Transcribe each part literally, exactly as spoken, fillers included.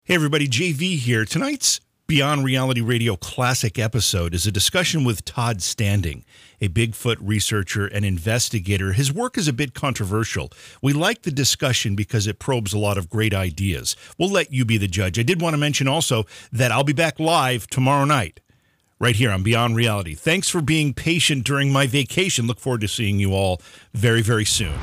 Hey everybody, J V here. Tonight's Beyond Reality Radio Classic episode is a discussion with Todd Standing, a Bigfoot researcher and investigator. His work is a bit controversial. We like the discussion because it probes a lot of great ideas. We'll let you be the judge. I did want to mention also that I'll be back live tomorrow night, right here on Beyond Reality. Thanks for being patient during my vacation. Look forward to seeing you all very, very soon.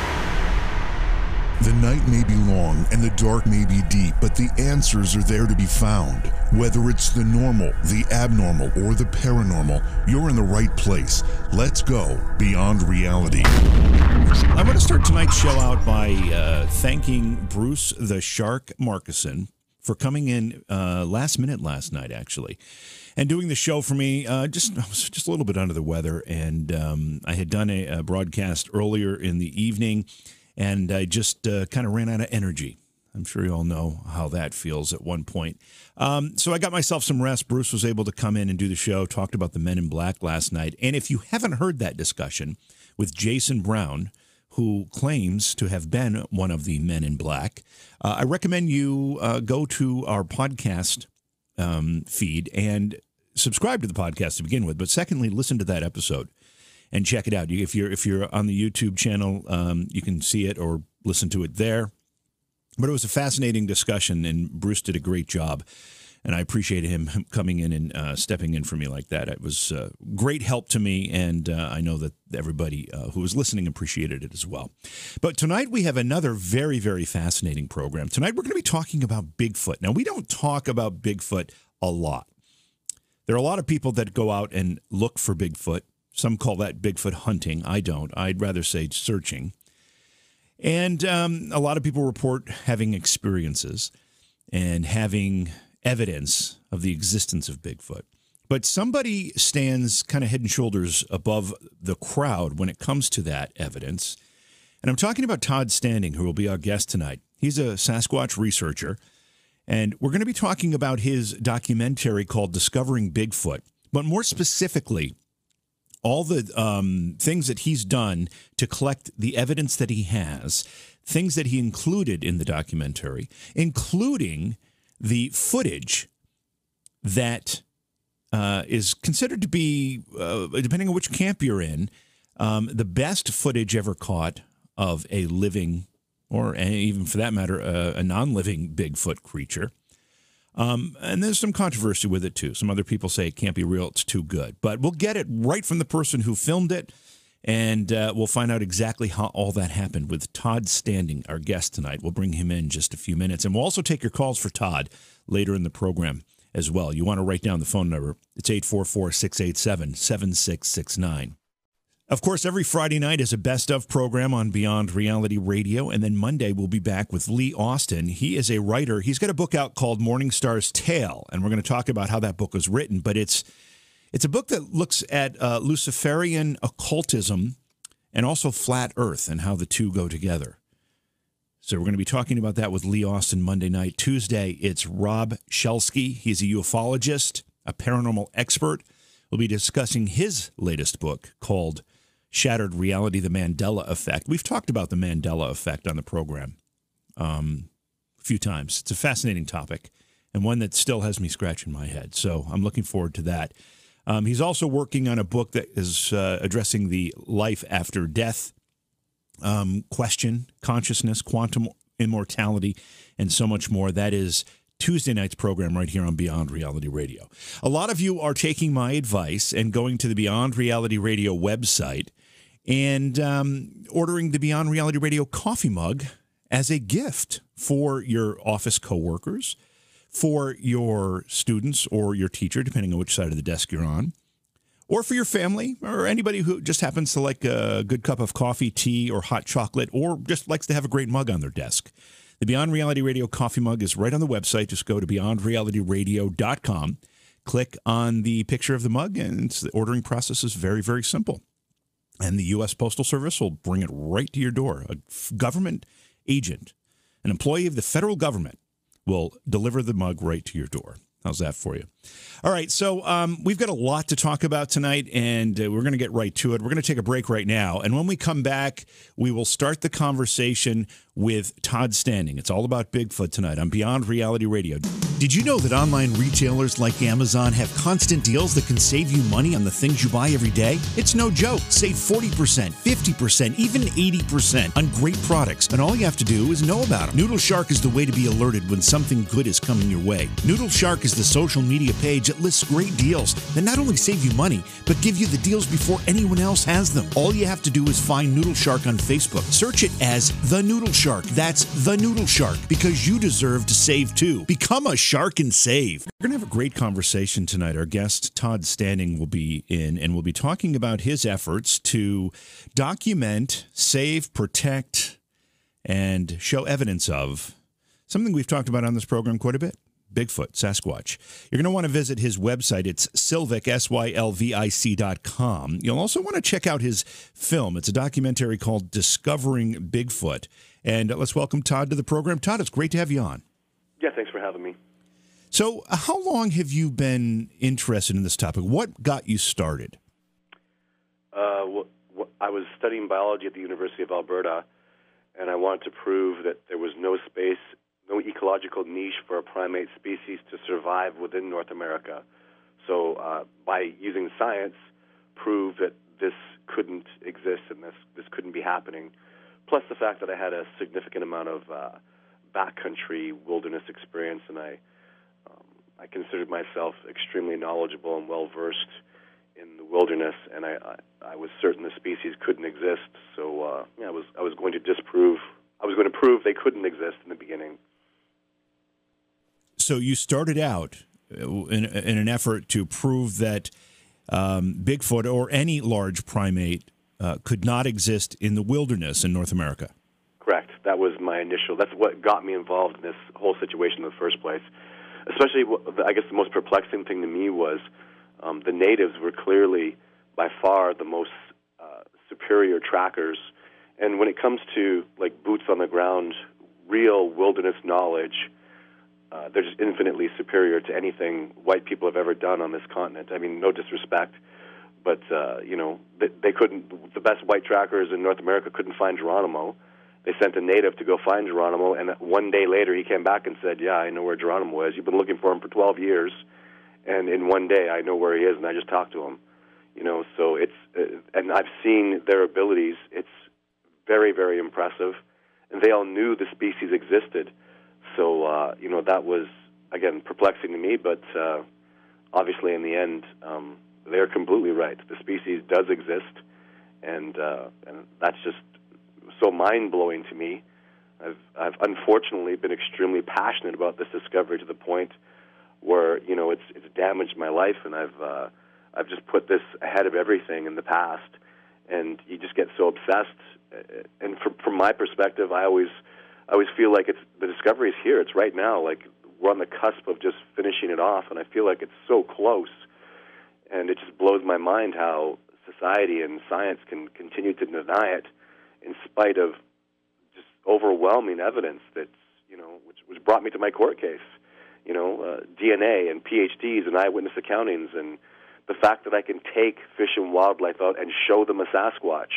The night may be long and the dark may be deep, but the answers are there to be found. Whether it's the normal, the abnormal, or the paranormal, you're in the right place. Let's go Beyond Reality. I'm going to start tonight's show out by uh, thanking Bruce the Shark Markison for coming in uh, last minute last night, actually, and doing the show for me. Uh, just I was just a little bit under the weather, and um, I had done a, a broadcast earlier in the evening. And I just uh, kind of ran out of energy. I'm sure you all know how that feels at one point. Um, so I got myself some rest. Bruce was able to come in and do the show, talked about the Men in Black last night. And if you haven't heard that discussion with Jason Brown, who claims to have been one of the Men in Black, uh, I recommend you uh, go to our podcast um, feed and subscribe to the podcast to begin with. But secondly, listen to that episode. And check it out. If you're if you're on the YouTube channel, um, you can see it or listen to it there. But it was a fascinating discussion, and Bruce did a great job. And I appreciate him coming in and uh, stepping in for me like that. It was uh, great help to me, and uh, I know that everybody uh, who was listening appreciated it as well. But tonight we have another very, very fascinating program. Tonight we're going to be talking about Bigfoot. Now, we don't talk about Bigfoot a lot. There are a lot of people that go out and look for Bigfoot. Some call that Bigfoot hunting. I don't. I'd rather say searching. And um, a lot of people report having experiences and having evidence of the existence of Bigfoot. But somebody stands kind of head and shoulders above the crowd when it comes to that evidence. And I'm talking about Todd Standing, who will be our guest tonight. He's a Sasquatch researcher. And we're going to be talking about his documentary called Discovering Bigfoot. But more specifically, all the um, things that he's done to collect the evidence that he has, things that he included in the documentary, including the footage that uh, is considered to be, uh, depending on which camp you're in, um, the best footage ever caught of a living, or a, even for that matter, a, a non-living Bigfoot creature. Um, and there's some controversy with it, too. Some other people say it can't be real, it's too good. But we'll get it right from the person who filmed it, and uh, we'll find out exactly how all that happened with Todd Standing, our guest tonight. We'll bring him in just a few minutes, and we'll also take your calls for Todd later in the program as well. You want to write down the phone number. It's eight four four, six eight seven, seven six six nine. Of course, every Friday night is a best-of program on Beyond Reality Radio, and then Monday we'll be back with Lee Austin. He is a writer. He's got a book out called Morning Star's Tale, and we're going to talk about how that book was written. But it's it's a book that looks at uh, Luciferian occultism and also flat Earth and how the two go together. So we're going to be talking about that with Lee Austin Monday night. Tuesday, it's Rob Shelsky. He's a ufologist, a paranormal expert. We'll be discussing his latest book called Shattered Reality, The Mandela Effect. We've talked about the Mandela Effect on the program um, a few times. It's a fascinating topic and one that still has me scratching my head. So I'm looking forward to that. Um, he's also working on a book that is uh, addressing the life after death um, question, consciousness, quantum immortality, and so much more. That is Tuesday night's program right here on Beyond Reality Radio. A lot of you are taking my advice and going to the Beyond Reality Radio website and um, ordering the Beyond Reality Radio coffee mug as a gift for your office coworkers, for your students or your teacher, depending on which side of the desk you're on, or for your family or anybody who just happens to like a good cup of coffee, tea, or hot chocolate, or just likes to have a great mug on their desk. The Beyond Reality Radio coffee mug is right on the website. Just go to beyond reality radio dot com, click on the picture of the mug, and it's, the ordering process is very, very simple. And the U S Postal Service will bring it right to your door. A government agent, an employee of the federal government, will deliver the mug right to your door. How's that for you? All right, so um, we've got a lot to talk about tonight, and uh, we're going to get right to it. We're going to take a break right now, and when we come back, we will start the conversation with Todd Standing. It's all about Bigfoot tonight on Beyond Reality Radio. Did you know that online retailers like Amazon have constant deals that can save you money on the things you buy every day? It's no joke. Save forty percent, fifty percent, even eighty percent on great products, and all you have to do is know about them. Noodle Shark is the way to be alerted when something good is coming your way. Noodle Shark is the social media page that lists great deals that not only save you money, but give you the deals before anyone else has them. All you have to do is find Noodle Shark on Facebook. Search it as The Noodle Shark. That's The Noodle Shark, because you deserve to save too. Become a shark and save. We're going to have a great conversation tonight. Our guest, Todd Standing, will be in, and we'll be talking about his efforts to document, save, protect, and show evidence of something we've talked about on this program quite a bit. Bigfoot, Sasquatch. You're going to want to visit his website. It's Sylvic, S Y L V I C dot com. You'll also want to check out his film. It's a documentary called Discovering Bigfoot. And let's welcome Todd to the program. Todd, it's great to have you on. Yeah, thanks for having me. So uh, how long have you been interested in this topic? What got you started? Uh, wh- wh- I was studying biology at the University of Alberta, and I wanted to prove that there was no space no ecological niche for a primate species to survive within North America. So uh, by using science, prove that this couldn't exist and this, this couldn't be happening, plus the fact that I had a significant amount of uh, backcountry wilderness experience, and I, um, I considered myself extremely knowledgeable and well-versed in the wilderness, and I, I, I was certain the species couldn't exist. So uh, yeah, I was I was going to disprove, I was going to prove they couldn't exist in the beginning. So you started out in, in an effort to prove that um, Bigfoot or any large primate uh, could not exist in the wilderness in North America. Correct. That was my initial, that's what got me involved in this whole situation in the first place. Especially, I guess the most perplexing thing to me was um, the natives were clearly by far the most uh, superior trackers. And when it comes to like boots on the ground, real wilderness knowledge, Uh, they're just infinitely superior to anything white people have ever done on this continent. I mean, no disrespect, but, uh, you know, they, they couldn't, the best white trackers in North America couldn't find Geronimo. They sent a native to go find Geronimo, and one day later he came back and said, yeah, I know where Geronimo is. You've been looking for him for twelve years, and in one day I know where he is, and I just talked to him. You know, so it's, uh, and I've seen their abilities. It's very, very impressive, and they all knew the species existed. So, uh, you know, that was, again, perplexing to me, but uh, obviously in the end, um, they're completely right. The species does exist, and uh, and that's just so mind-blowing to me. I've, I've unfortunately been extremely passionate about this discovery to the point where, you know, it's it's damaged my life, and I've uh, I've just put this ahead of everything in the past, and you just get so obsessed. And from, from my perspective, I always... I always feel like it's the discovery is here. It's right now. Like we're on the cusp of just finishing it off, and I feel like it's so close. And it just blows my mind how society and science can continue to deny it, in spite of just overwhelming evidence that's you know which, which brought me to my court case. You know, uh, D N A and P H Ds and eyewitness accountings, and the fact that I can take Fish and Wildlife out and show them a Sasquatch.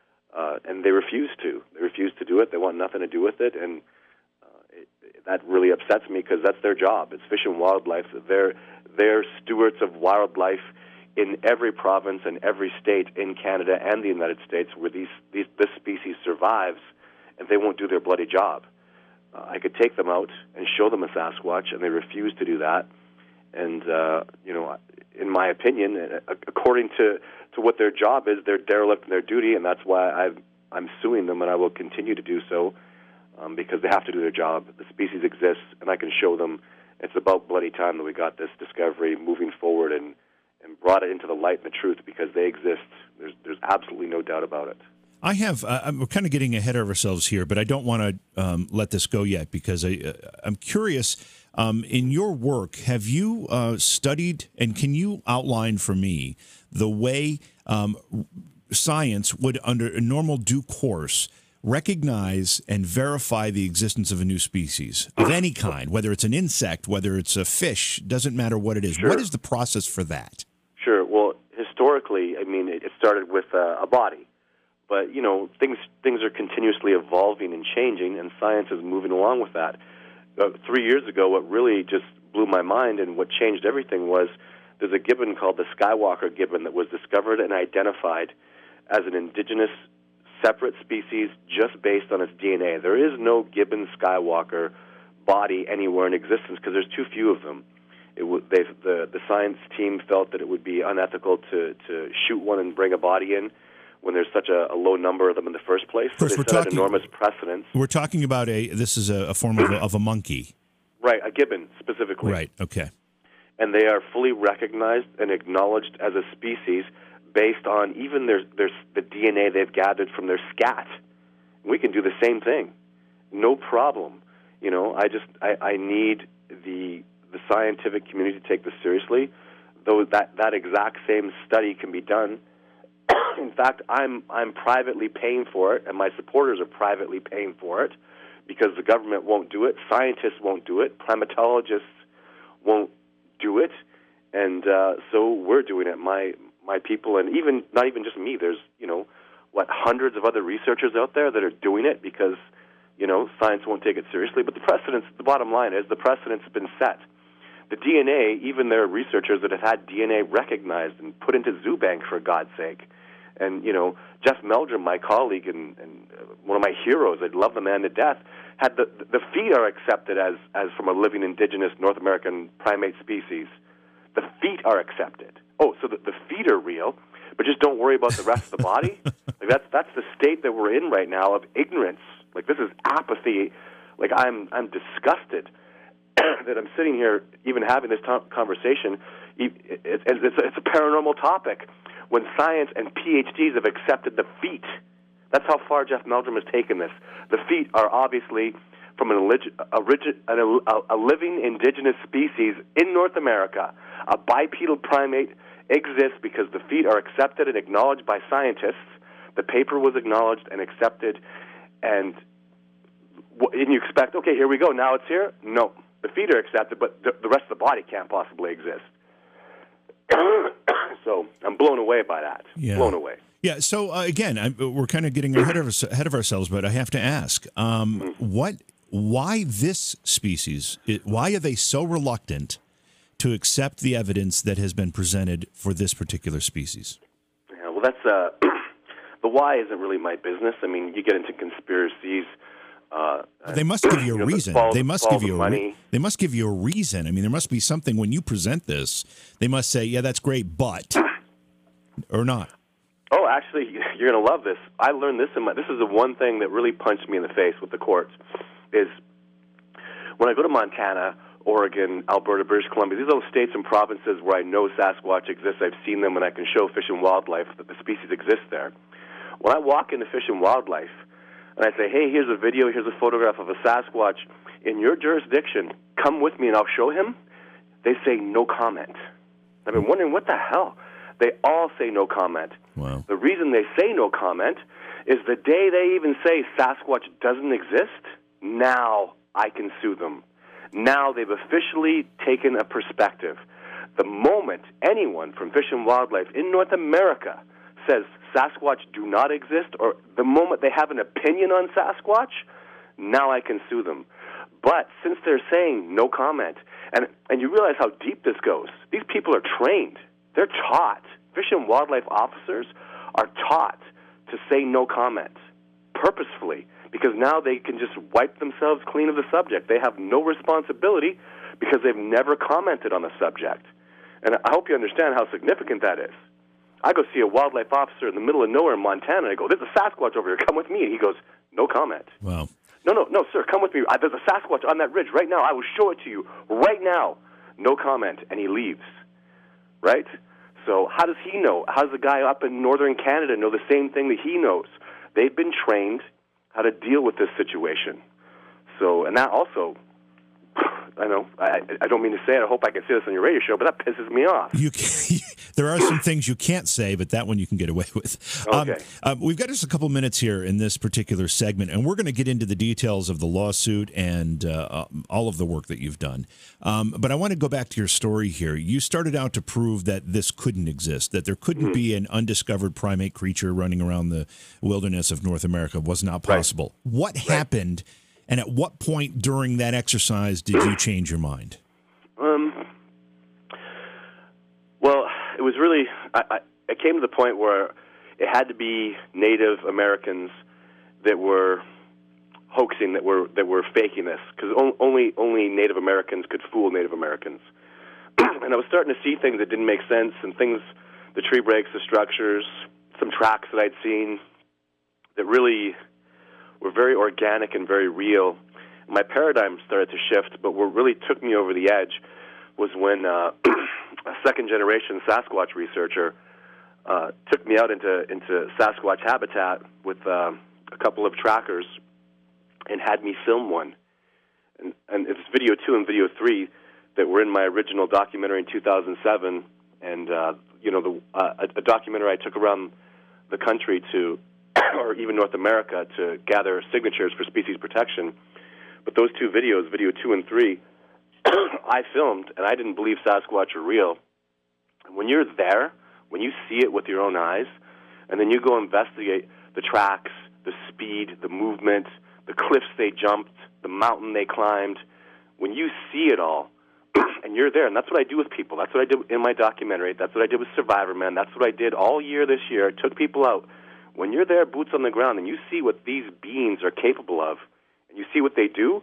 Uh, and they refuse to. They refuse to do it. They want nothing to do with it, and uh, it, it, that really upsets me because that's their job. It's Fish and Wildlife. They're, they're stewards of wildlife in every province and every state in Canada and the United States where these, these, this species survives, and they won't do their bloody job. Uh, I could take them out and show them a Sasquatch, and they refuse to do that. And, uh, you know, in my opinion, according to to what their job is, they're derelict in their duty, and that's why I've, I'm suing them, and I will continue to do so um, because they have to do their job. The species exists, and I can show them it's about bloody time that we got this discovery moving forward and, and brought it into the light and the truth because they exist. There's, there's absolutely no doubt about it. I have, uh, I'm kind of getting ahead of ourselves here, but I don't want to um, let this go yet because I, uh, I'm curious. Um, in your work, have you uh, studied, and can you outline for me the way um, science would, under a normal due course, recognize and verify the existence of a new species of any kind, whether it's an insect, whether it's a fish, doesn't matter what it is. Sure. What is the process for that? Sure. Well, historically, I mean, it started with uh, a body. But, you know, things things are continuously evolving and changing, and science is moving along with that. Uh, three years ago, what really just blew my mind and what changed everything was there's a gibbon called the Skywalker gibbon that was discovered and identified as an indigenous separate species just based on its D N A. There is no gibbon Skywalker body anywhere in existence because there's too few of them. It w- they, the, the science team felt that it would be unethical to, to shoot one and bring a body in when there's such a, a low number of them in the first place. So Of course, they we're set an talking- enormous precedence. We're talking about a, this is a, a form of a, of a monkey. Right, a gibbon specifically. Right, okay. And they are fully recognized and acknowledged as a species based on even their, their, the D N A they've gathered from their scat. We can do the same thing. No problem. You know, I just, I, I need the the scientific community to take this seriously, though that, that exact same study can be done. In fact, I'm I'm privately paying for it, and my supporters are privately paying for it because the government won't do it, scientists won't do it, primatologists won't do it, and uh, so we're doing it. My my people, and even not even just me. There's you know what hundreds of other researchers out there that are doing it because you know science won't take it seriously. But the precedence, the bottom line is, the precedent's been set. The D N A, even there are researchers that have had D N A recognized and put into ZooBank, for God's sake. And, you know, Jeff Meldrum, my colleague and, and one of my heroes, I love the man to death, had the the feet are accepted as, as from a living indigenous North American primate species. The feet are accepted. Oh, so the, the feet are real, but just don't worry about the rest of the body? Like that's that's the state that we're in right now of ignorance. Like this is apathy. Like I'm I'm disgusted that I'm sitting here even having this to- conversation. It, it, it's, it's, a, it's a paranormal topic when science and P H Ds have accepted the feet. That's how far Jeff Meldrum has taken this. The feet are obviously from an origi- origi- an, a, a living indigenous species in North America. A bipedal primate exists because the feet are accepted and acknowledged by scientists. The paper was acknowledged and accepted, and, and you expect, okay, here we go, now it's here? No. The feet are accepted, but the, the rest of the body can't possibly exist. So I'm blown away by that. Yeah. Blown away. Yeah. So uh, again, I, we're kind of getting ahead of us, ahead of ourselves, but I have to ask, um, Mm-hmm. what, why this species? It, why are they so reluctant to accept the evidence that has been presented for this particular species? Yeah. Well, that's uh, the why isn't really my business. I mean, you get into conspiracies. Uh, They must give you a you know, reason. follow- They must follow give you the a re- money. they must give you a reason. I mean, there must be something when you present this. They must say, "Yeah, that's great, but," or not. Oh, actually, you're going to love this. I learned this in my. This is the one thing that really punched me in the face with the courts. Is when I go to Montana, Oregon, Alberta, British Columbia. These are those states and provinces where I know Sasquatch exists. I've seen them, and I can show Fish and Wildlife that the species exists there. When I walk into Fish and Wildlife, and I say, hey, here's a video, here's a photograph of a Sasquatch in your jurisdiction, come with me and I'll show him, they say no comment. I've been wondering, what the hell? They all say no comment. Wow. The reason they say no comment is the day they even say Sasquatch doesn't exist, now I can sue them. Now they've officially taken a perspective. The moment anyone from Fish and Wildlife in North America says Sasquatch do not exist, or the moment they have an opinion on Sasquatch, now I can sue them. But since they're saying no comment, and and you realize how deep this goes, these people are trained. They're taught. Fish and Wildlife officers are taught to say no comment purposefully because now they can just wipe themselves clean of the subject. They have no responsibility because they've never commented on the subject. And I hope you understand how significant that is. I go see a wildlife officer in the middle of nowhere in Montana, and I go, there's a Sasquatch over here, come with me. And he goes, no comment. Wow. No, no, no, sir, come with me. There's a Sasquatch on that ridge right now. I will show it to you right now. No comment. And he leaves, right? So how does he know? How does the guy up in northern Canada know the same thing that he knows? They've been trained how to deal with this situation. So, and that also, I know. I, I don't mean to say it. I hope I can say this on your radio show, but that pisses me off. You can, there are some things you can't say, but that one you can get away with. Okay. Um, uh, we've got just a couple minutes here in this particular segment, and we're going to get into the details of the lawsuit and uh, uh, all of the work that you've done. Um, but I want to go back to your story here. You started out to prove that this couldn't exist, that there couldn't mm-hmm. be an undiscovered primate creature running around the wilderness of North America was not possible. Right. What right. happened? And at what point during that exercise did you change your mind? Um, well, it was really, I, I, it came to the point where it had to be Native Americans that were hoaxing, that were that were faking this, because only, only Native Americans could fool Native Americans. And I was starting to see things that didn't make sense, and things, the tree breaks, the structures, some tracks that I'd seen that really were very organic and very real. My paradigm started to shift, but what really took me over the edge was when uh, a second-generation Sasquatch researcher uh, took me out into, into Sasquatch habitat with uh, a couple of trackers and had me film one. And, and it's video two and video three that were in my original documentary in two thousand seven, and uh, you know, the, uh, a, a documentary I took around the country to or even North America to gather signatures for species protection. But those two videos, video two and three, I filmed, and I didn't believe Sasquatch are real. And when you're there, when you see it with your own eyes, and then you go investigate the tracks, the speed, the movement, the cliffs they jumped, the mountain they climbed, when you see it all, and you're there, and that's what I do with people. That's what I did in my documentary. That's what I did with Survivor Man. That's what I did all year this year. I took people out. When you're there, boots on the ground, and you see what these beings are capable of, and you see what they do,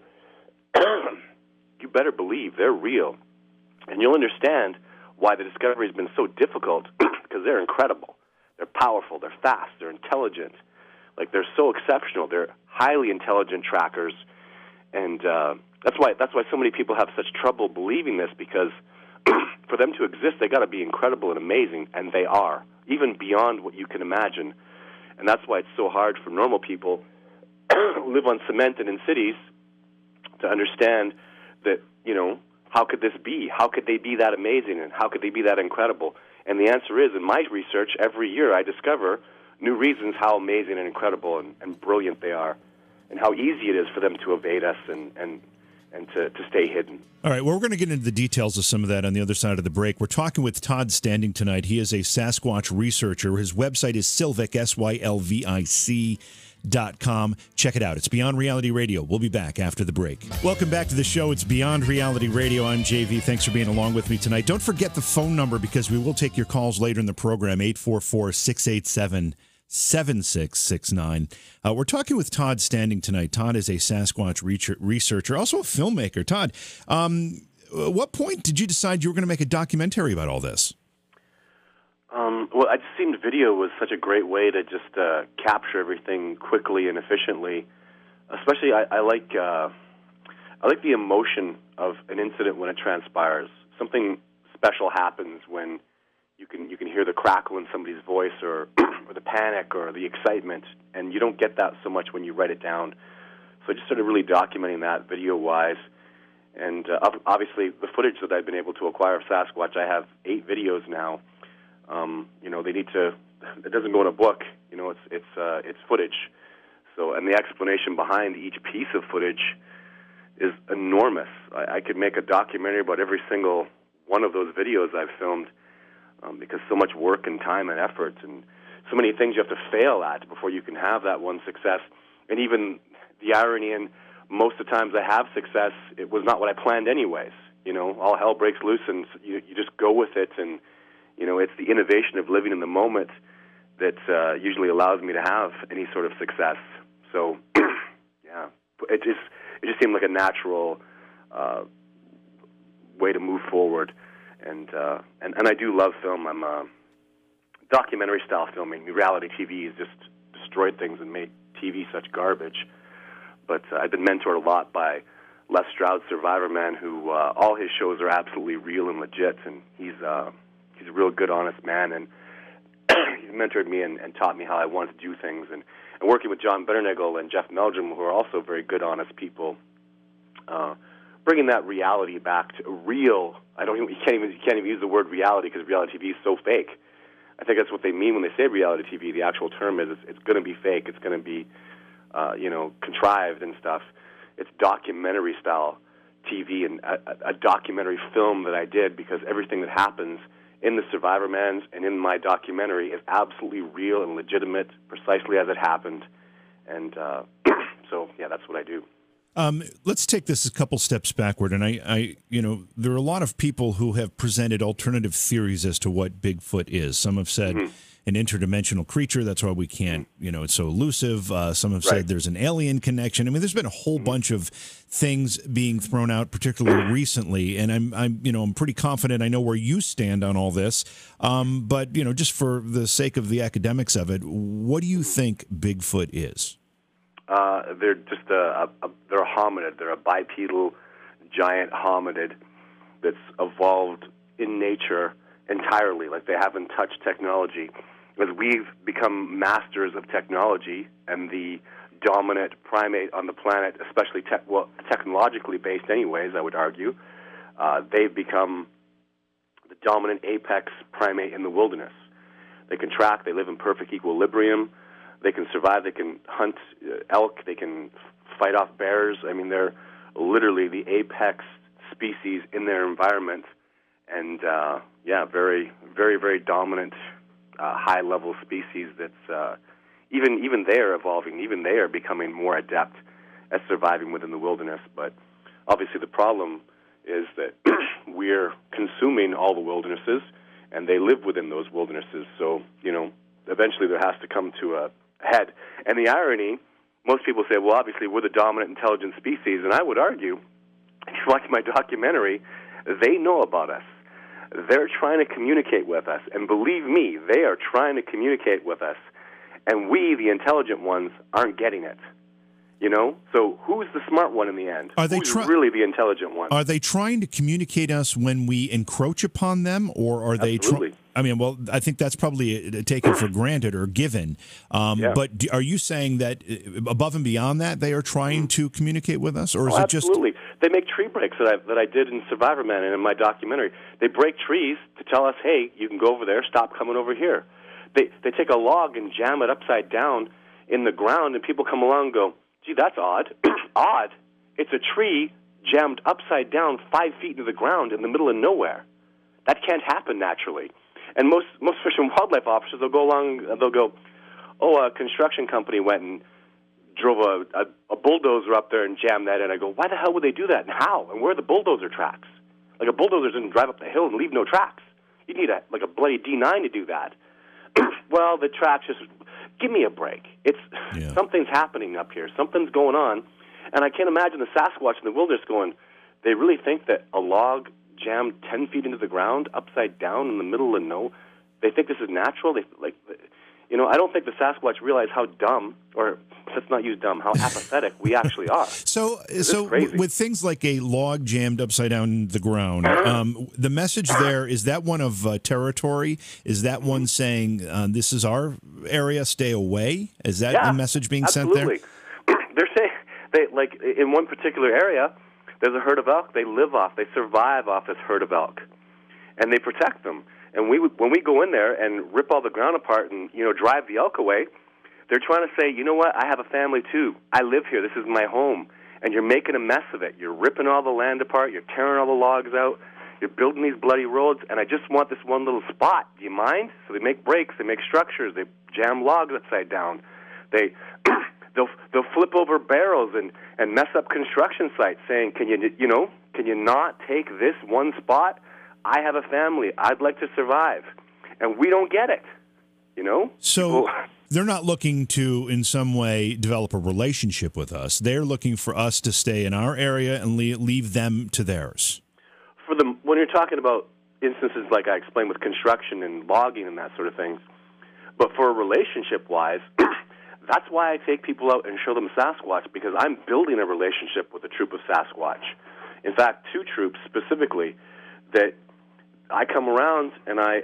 you better believe they're real. And you'll understand why the discovery has been so difficult, because they're incredible. They're powerful. They're fast. They're intelligent. Like, they're so exceptional. They're highly intelligent trackers, and uh, that's why that's why so many people have such trouble believing this, because for them to exist, they got to be incredible and amazing, and they are, even beyond what you can imagine. And that's why it's so hard for normal people who live on cement and in cities to understand that, you know, how could this be? How could they be that amazing, and how could they be that incredible? And the answer is, in my research, every year I discover new reasons how amazing and incredible and, and brilliant they are, and how easy it is for them to evade us and, and, and to, to stay hidden. All right, well, we're going to get into the details of some of that on the other side of the break. We're talking with Todd Standing tonight. He is a Sasquatch researcher. His website is Sylvic, S Y L V I C dot com. Check it out. It's Beyond Reality Radio. We'll be back after the break. Welcome back to the show. It's Beyond Reality Radio. I'm J V. Thanks for being along with me tonight. Don't forget the phone number, because we will take your calls later in the program, eight four four, six eight seven, seven six six nine. Uh, we're talking with Todd Standing tonight. Todd is a Sasquatch researcher, also a filmmaker. Todd, um, at what point did you decide you were going to make a documentary about all this? Um, well, I just seemed video was such a great way to just uh, capture everything quickly and efficiently. Especially, I, I like uh, I like the emotion of an incident when it transpires. Something special happens when you can you can hear the crackle in somebody's voice, or or the panic, or the excitement, and you don't get that so much when you write it down. So I just started really documenting that video-wise. And uh, obviously, the footage that I've been able to acquire of Sasquatch, I have eight videos now. Um, you know, they need to. It doesn't go in a book. You know, it's it's uh, it's footage. So, and the explanation behind each piece of footage is enormous. I, I could make a documentary about every single one of those videos I've filmed, um, because so much work and time and effort, and so many things you have to fail at before you can have that one success. And even the irony in most of the times I have success, it was not what I planned anyways. You know, all hell breaks loose, and you, you just go with it. And, you know, it's the innovation of living in the moment that uh, usually allows me to have any sort of success. So, yeah, it just it just seemed like a natural uh, way to move forward. And, uh, and and I do love film. I'm uh, documentary-style filming. Reality T V has just destroyed things and made T V such garbage. But uh, I've been mentored a lot by Les Stroud, Survivor Man, who uh, all his shows are absolutely real and legit, and he's uh, he's a real good, honest man, and he's mentored me and, and taught me how I want to do things. And, and working with John Betternagel and Jeff Meldrum, who are also very good, honest people, uh, bringing that reality back to real. I don't even you can't even you can't even use the word reality because reality T V is so fake. I think that's what they mean when they say reality T V. The actual term is it's, it's going to be fake. It's going to be, uh, you know, contrived and stuff. It's documentary style T V and a, a documentary film that I did because everything that happens in the Survivormans and in my documentary is absolutely real and legitimate, precisely as it happened. And uh, so, yeah, that's what I do. Um, let's take this a couple steps backward. And I, I, you know, there are a lot of people who have presented alternative theories as to what Bigfoot is. Some have said mm-hmm. an interdimensional creature. That's why we can't, you know, it's so elusive. Uh, some have right. said there's an alien connection. I mean, there's been a whole mm-hmm. bunch of things being thrown out, particularly recently. And I'm, I'm, you know, I'm pretty confident I know where you stand on all this. Um, but, you know, just for the sake of the academics of it, what do you think Bigfoot is? Uh, they're just a, a, they're a hominid. They're a bipedal giant hominid that's evolved in nature entirely. Like they haven't touched technology. As we've become masters of technology and the dominant primate on the planet, especially te- well, technologically based anyways, I would argue, uh, they've become the dominant apex primate in the wilderness. They can track. They live in perfect equilibrium. They can survive. They can hunt uh, elk. They can f- fight off bears. I mean, they're literally the apex species in their environment. And, uh, yeah, very, very, very dominant, uh, high-level species that's uh, even even they are evolving. Even they are becoming more adept at surviving within the wilderness. But obviously the problem is that we're consuming all the wildernesses, and they live within those wildernesses. So, you know, eventually there has to come to a head. And the irony, most people say, well, obviously we're the dominant intelligent species, and I would argue, if you watch my documentary, they know about us. They're trying to communicate with us, and believe me, they are trying to communicate with us, and we, the intelligent ones, aren't getting it. You know? So who's the smart one in the end? Are they who's try- really the intelligent one? Are they trying to communicate us when we encroach upon them, or are they Absolutely. trying? I mean, well, I think that's probably taken for granted or given. Um, yeah. But do, are you saying that above and beyond that, they are trying to communicate with us, or is oh, it just? Absolutely. They make tree breaks that I that I did in Survivorman and in my documentary. They break trees to tell us, hey, you can go over there. Stop coming over here. They they take a log and jam it upside down in the ground, and people come along and go, gee, that's odd. Odd. It's a tree jammed upside down five feet into the ground in the middle of nowhere. That can't happen naturally. And most most fish and wildlife officers, they'll go along, they'll go, oh, a construction company went and drove a, a, a bulldozer up there and jammed that in. I go, why the hell would they do that, and how? And where are the bulldozer tracks? Like, a bulldozer doesn't drive up the hill and leave no tracks. You need a like a bloody D nine to do that. Well, the tracks just, give me a break. It's yeah. Something's happening up here. Something's going on. And I can't imagine the Sasquatch in the wilderness going, they really think that a log jammed ten feet into the ground, upside down in the middle of no, they think this is natural? They like, you know, I don't think the Sasquatch realize how dumb, or let's not use dumb, how apathetic we actually are. So, so w- with things like a log jammed upside down in the ground, um, the message there, is that one of uh, territory? Is that one saying, uh, this is our area, stay away? Is that yeah, the message being absolutely. sent there? They're saying, they like, in one particular area, there's a herd of elk. They live off, they survive off this herd of elk, and they protect them. And we, when we go in there and rip all the ground apart and, you know, drive the elk away, they're trying to say, you know what, I have a family too. I live here. This is my home. And you're making a mess of it. You're ripping all the land apart. You're tearing all the logs out. You're building these bloody roads, and I just want this one little spot. Do you mind? So they make breaks. They make structures. They jam logs upside down. They... They'll they'll flip over barrels and, and mess up construction sites, saying, "Can you you know can you not take this one spot? I have a family. I'd like to survive," and we don't get it. You know. So People, they're not looking to, in some way, develop a relationship with us. They're looking for us to stay in our area and leave, leave them to theirs. For the when you're talking about instances like I explained with construction and logging and that sort of things, but for relationship-wise. That's why I take people out and show them Sasquatch, because I'm building a relationship with a troop of Sasquatch. In fact, two troops specifically that I come around and I,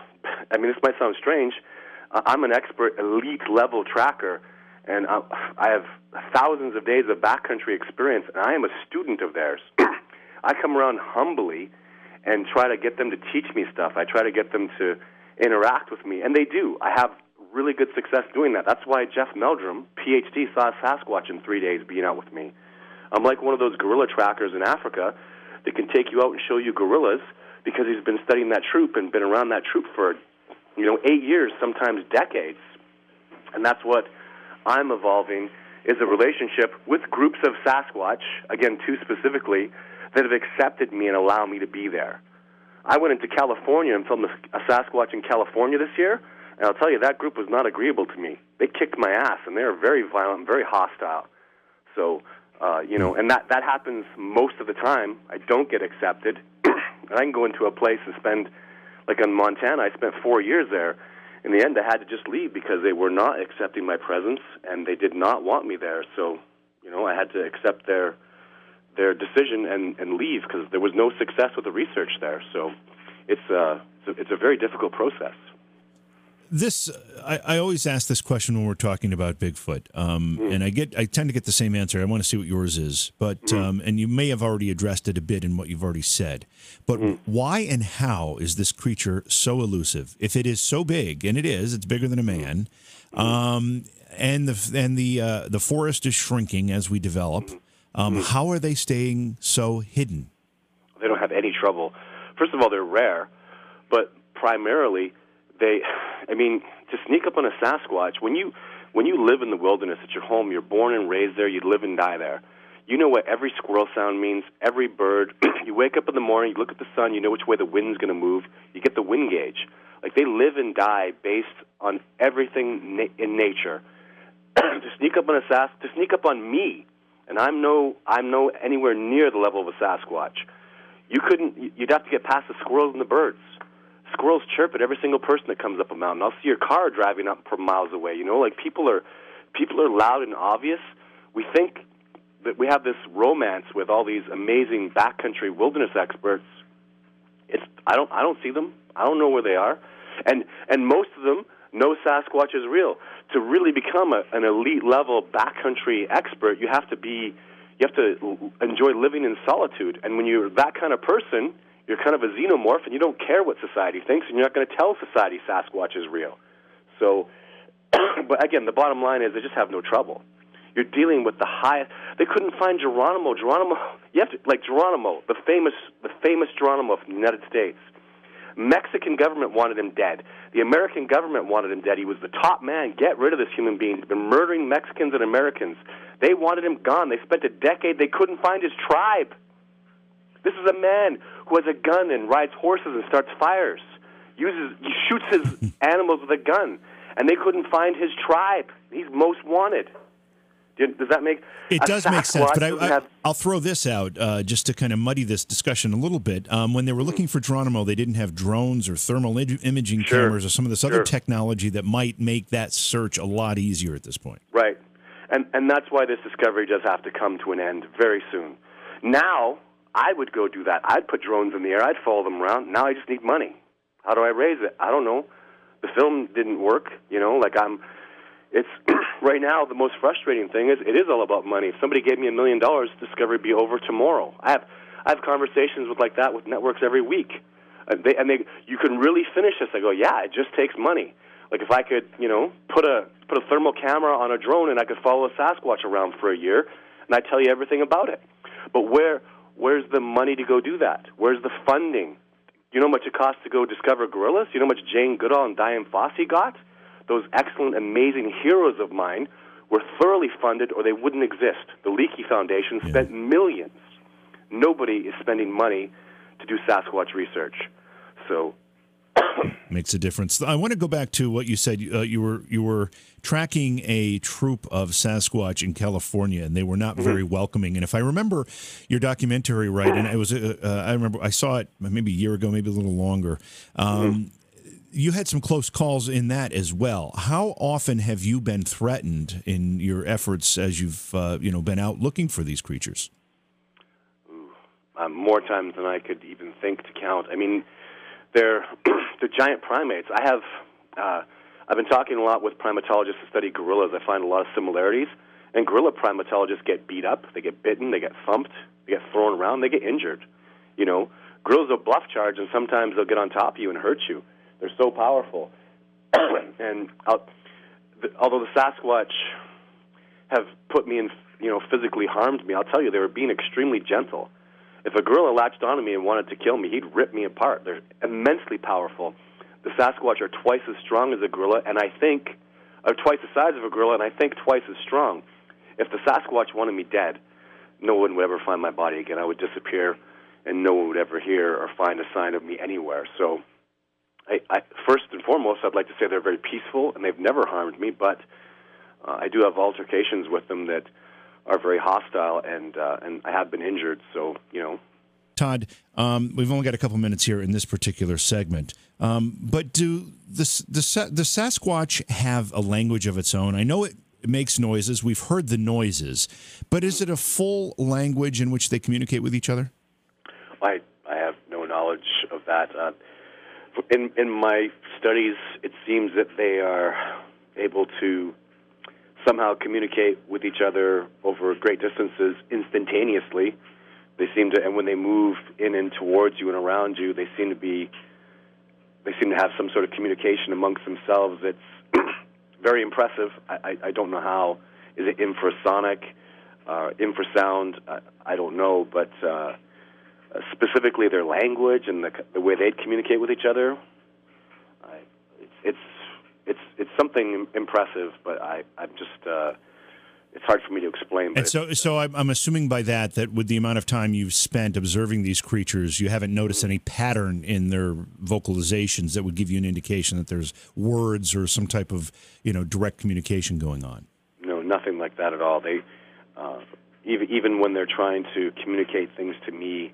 I mean, this might sound strange, uh, I'm an expert elite-level tracker, and I, I have thousands of days of backcountry experience, and I am a student of theirs. I come around humbly and try to get them to teach me stuff. I try to get them to interact with me, and they do. I have really good success doing that. That's why Jeff Meldrum, P H D, saw a Sasquatch in three days being out with me. I'm like one of those gorilla trackers in Africa that can take you out and show you gorillas because he's been studying that troop and been around that troop for, you know, eight years, sometimes decades. And that's what I'm evolving, is a relationship with groups of Sasquatch, again, two specifically, that have accepted me and allow me to be there. I went into California and filmed a Sasquatch in California this year, and I'll tell you, that group was not agreeable to me. They kicked my ass, and they were very violent, very hostile. So, uh, you know, and that, that happens most of the time. I don't get accepted. And I can go into a place and spend, like in Montana, I spent four years there. In the end, I had to just leave because they were not accepting my presence, and they did not want me there. So, you know, I had to accept their their decision and, and leave because there was no success with the research there. So it's, uh, it's, a, it's a very difficult process. This, I, I always ask this question when we're talking about Bigfoot, um, mm. and I get, I tend to get the same answer. I want to see what yours is, but mm. um, and you may have already addressed it a bit in what you've already said. But mm. why and how is this creature so elusive? If it is so big, and it is, it's bigger than a man, mm. um, and the and the uh, the forest is shrinking as we develop. Um, mm. How are they staying so hidden? They don't have any trouble. First of all, they're rare, but primarily. They, I mean, to sneak up on a Sasquatch, when you when you live in the wilderness at your home, you're born and raised there, you live and die there. You know what every squirrel sound means, every bird. You wake up in the morning, you look at the sun, you know which way the wind's going to move. You get the wind gauge. Like, they live and die based on everything na- in nature. To sneak up on a Sas, to sneak up on me, and I'm no, I'm no anywhere near the level of a Sasquatch. You couldn't. You'd have to get past the squirrels and the birds. Squirrels chirp at every single person that comes up a mountain. I'll see your car driving up from miles away. You know, like people are, people are loud and obvious. We think that we have this romance with all these amazing backcountry wilderness experts. It's I don't I don't see them. I don't know where they are, and and most of them know Sasquatch is real. To really become a, an elite level backcountry expert, you have to be you have to enjoy living in solitude. And when you're that kind of person, you're kind of a xenomorph, and you don't care what society thinks, and you're not going to tell society Sasquatch is real. So, but again, the bottom line is they just have no trouble. You're dealing with the highest. They couldn't find Geronimo. Geronimo, you have to, like Geronimo, the famous, the famous Geronimo from the United States. Mexican government wanted him dead. The American government wanted him dead. He was the top man. Get rid of this human being. He's been murdering Mexicans and Americans. They wanted him gone. They spent a decade. They couldn't find his tribe. This is a man who has a gun and rides horses and starts fires, uses, he shoots his animals with a gun, and they couldn't find his tribe. He's most wanted. Does that make it does make sense? But I, I, have, I'll throw this out uh, just to kind of muddy this discussion a little bit. Um, when they were looking for Geronimo, they didn't have drones or thermal ig- imaging sure. cameras or some of this sure. other technology that might make that search a lot easier at this point. Right, and and that's why this discovery does have to come to an end very soon. Now, I would go do that. I'd put drones in the air. I'd follow them around. Now I just need money. How do I raise it? I don't know. The film didn't work. You know, like I'm. It's right now the most frustrating thing is it is all about money. If somebody gave me a million dollars, Discovery would be over tomorrow. I have I have conversations with like that with networks every week, and they and they you can really finish this. I go, yeah, it just takes money. Like if I could, you know, put a put a thermal camera on a drone and I could follow a Sasquatch around for a year, and I tell you everything about it. But where where's the money to go do that? Where's the funding? You know how much it costs to go discover gorillas? You know how much Jane Goodall and Diane Fossey got? Those excellent, amazing heroes of mine were thoroughly funded or they wouldn't exist. The Leakey Foundation yeah. spent millions. Nobody is spending money to do Sasquatch research. So makes a difference. I want to go back to what you said. Uh, you were you were tracking a troop of Sasquatch in California, and they were not very mm-hmm. welcoming. And if I remember your documentary right, and it was uh, uh, I remember I saw it maybe a year ago, maybe a little longer. Um, mm-hmm. You had some close calls in that as well. How often have you been threatened in your efforts as you've uh, you know been out looking for these creatures? Ooh, um, more times than I could even think to count. I mean, they're they're giant primates. I have uh, I've been talking a lot with primatologists who study gorillas. I find a lot of similarities. And gorilla primatologists get beat up, they get bitten, they get thumped, they get thrown around, they get injured. You know, gorillas will bluff charge, and sometimes they'll get on top of you and hurt you. They're so powerful. and I'll, the, although the Sasquatch have put me in, you know, physically harmed me, I'll tell you, they were being extremely gentle. If a gorilla latched onto me and wanted to kill me, he'd rip me apart. They're immensely powerful. The Sasquatch are twice as strong as a gorilla, and I think, are twice the size of a gorilla, and I think twice as strong. If the Sasquatch wanted me dead, no one would ever find my body again. I would disappear, and no one would ever hear or find a sign of me anywhere. So, I, I, first and foremost, I'd like to say they're very peaceful, and they've never harmed me, but uh, I do have altercations with them that are very hostile, and uh, and I have been injured, so, you know. Todd, um, we've only got a couple minutes here in this particular segment, um, but do the, the, the Sasquatch have a language of its own? I know it makes noises. We've heard the noises, but is it a full language in which they communicate with each other? I, I have no knowledge of that. Uh, in, in my studies, it seems that they are able to somehow communicate with each other over great distances instantaneously. They seem to, and when they move in and towards you and around you, they seem to be, they seem to have some sort of communication amongst themselves. It's very impressive. I, I, I don't know how. Is it infrasonic, uh, infrasound? I, I don't know, but uh, specifically their language and the, the way they communicate with each other, I, it's, it's it's it's something impressive. But I I'm just. Uh, It's hard for me to explain. But and so, so I'm assuming by that that with the amount of time you've spent observing these creatures, you haven't noticed any pattern in their vocalizations that would give you an indication that there's words or some type of, you know, direct communication going on. No, nothing like that at all. They, uh, even even when they're trying to communicate things to me,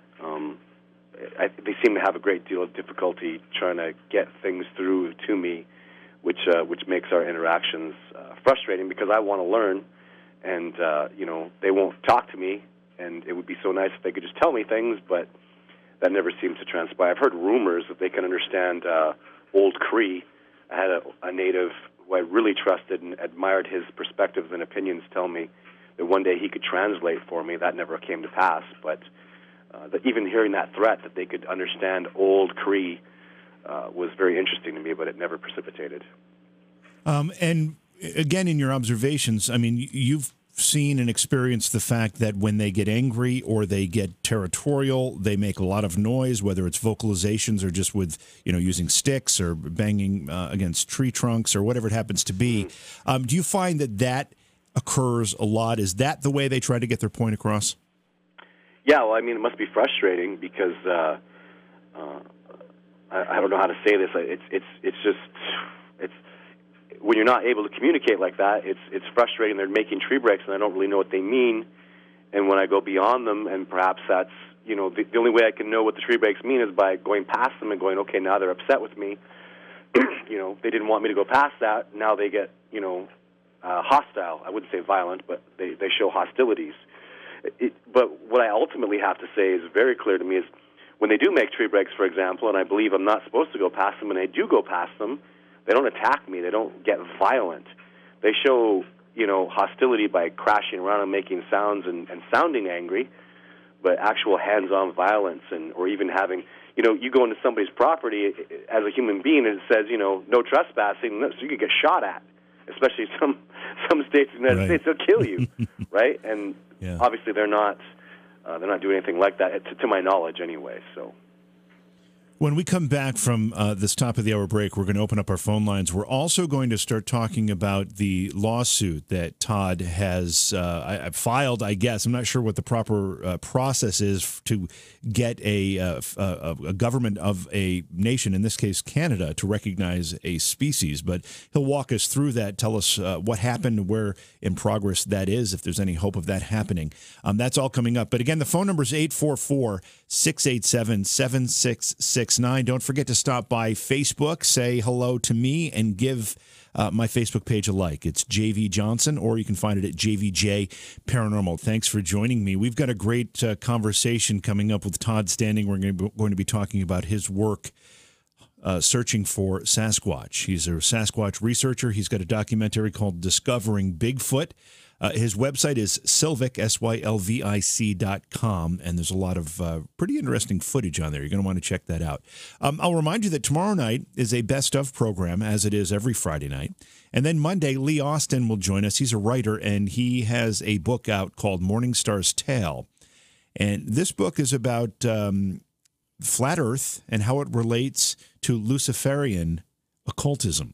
um, I, they seem to have a great deal of difficulty trying to get things through to me, which uh, which makes our interactions uh, frustrating because I want to learn, and uh, you know, they won't talk to me, and it would be so nice if they could just tell me things, but that never seems to transpire. I've heard rumors that they can understand uh, Old Cree. I had a, a native who I really trusted and admired his perspectives and opinions tell me that one day he could translate for me. That never came to pass, but uh, that even hearing that threat that they could understand Old Cree Uh, was very interesting to me, but it never precipitated. Um, and again, in your observations, I mean, you've seen and experienced the fact that when they get angry or they get territorial, they make a lot of noise, whether it's vocalizations or just with, you know, using sticks or banging uh, against tree trunks or whatever it happens to be. Mm-hmm. Um, do you find that that occurs a lot? Is that the way they try to get their point across? Yeah, well, I mean, it must be frustrating because uh, uh, I, I don't know how to say this. It's it's it's just it's when you're not able to communicate like that. It's it's frustrating. They're making tree breaks, and I don't really know what they mean. And when I go beyond them, and perhaps that's you know the, the only way I can know what the tree breaks mean is by going past them and going, okay, now they're upset with me. you know, they didn't want me to go past that. Now they get you know uh, hostile. I wouldn't say violent, but they they show hostilities. It, but what I ultimately have to say is very clear to me is, when they do make tree breaks, for example, and I believe I'm not supposed to go past them, and they do go past them, they don't attack me. They don't get violent. They show, you know, hostility by crashing around and making sounds and, and sounding angry, but actual hands-on violence and or even having, you know, you go into somebody's property as a human being and it says, you know, no trespassing, so you could get shot at, especially some some states in the United right. States, they'll kill you, right? And yeah. obviously they're not. Uh, they're not doing anything like that, to, to my knowledge anyway. So, when we come back from uh, this top of the hour break, we're going to open up our phone lines. We're also going to start talking about the lawsuit that Todd has uh, I, I filed, I guess. I'm not sure what the proper uh, process is to get a, uh, a, a government of a nation, in this case Canada, to recognize a species. But he'll walk us through that, tell us uh, what happened, where in progress that is, if there's any hope of that happening. Um, that's all coming up. But again, the phone number is eight four four, six eight seven, seven six six nine. Don't forget to stop by Facebook, say hello to me, and give uh, my Facebook page a like. It's J V Johnson, or you can find it at J V J Paranormal. Thanks for joining me. We've got a great uh, conversation coming up with Todd Standing. We're going to be, going to be talking about his work uh, searching for Sasquatch. He's a Sasquatch researcher. He's got a documentary called Discovering Bigfoot. Uh, his website is Sylvic, S Y L V I C dot com, and there's a lot of uh, pretty interesting footage on there. You're going to want to check that out. Um, I'll remind you that tomorrow night is a best-of program, as it is every Friday night. And then Monday, Lee Austin will join us. He's a writer, and he has a book out called Morningstar's Tale. And this book is about um, flat Earth and how it relates to Luciferian occultism.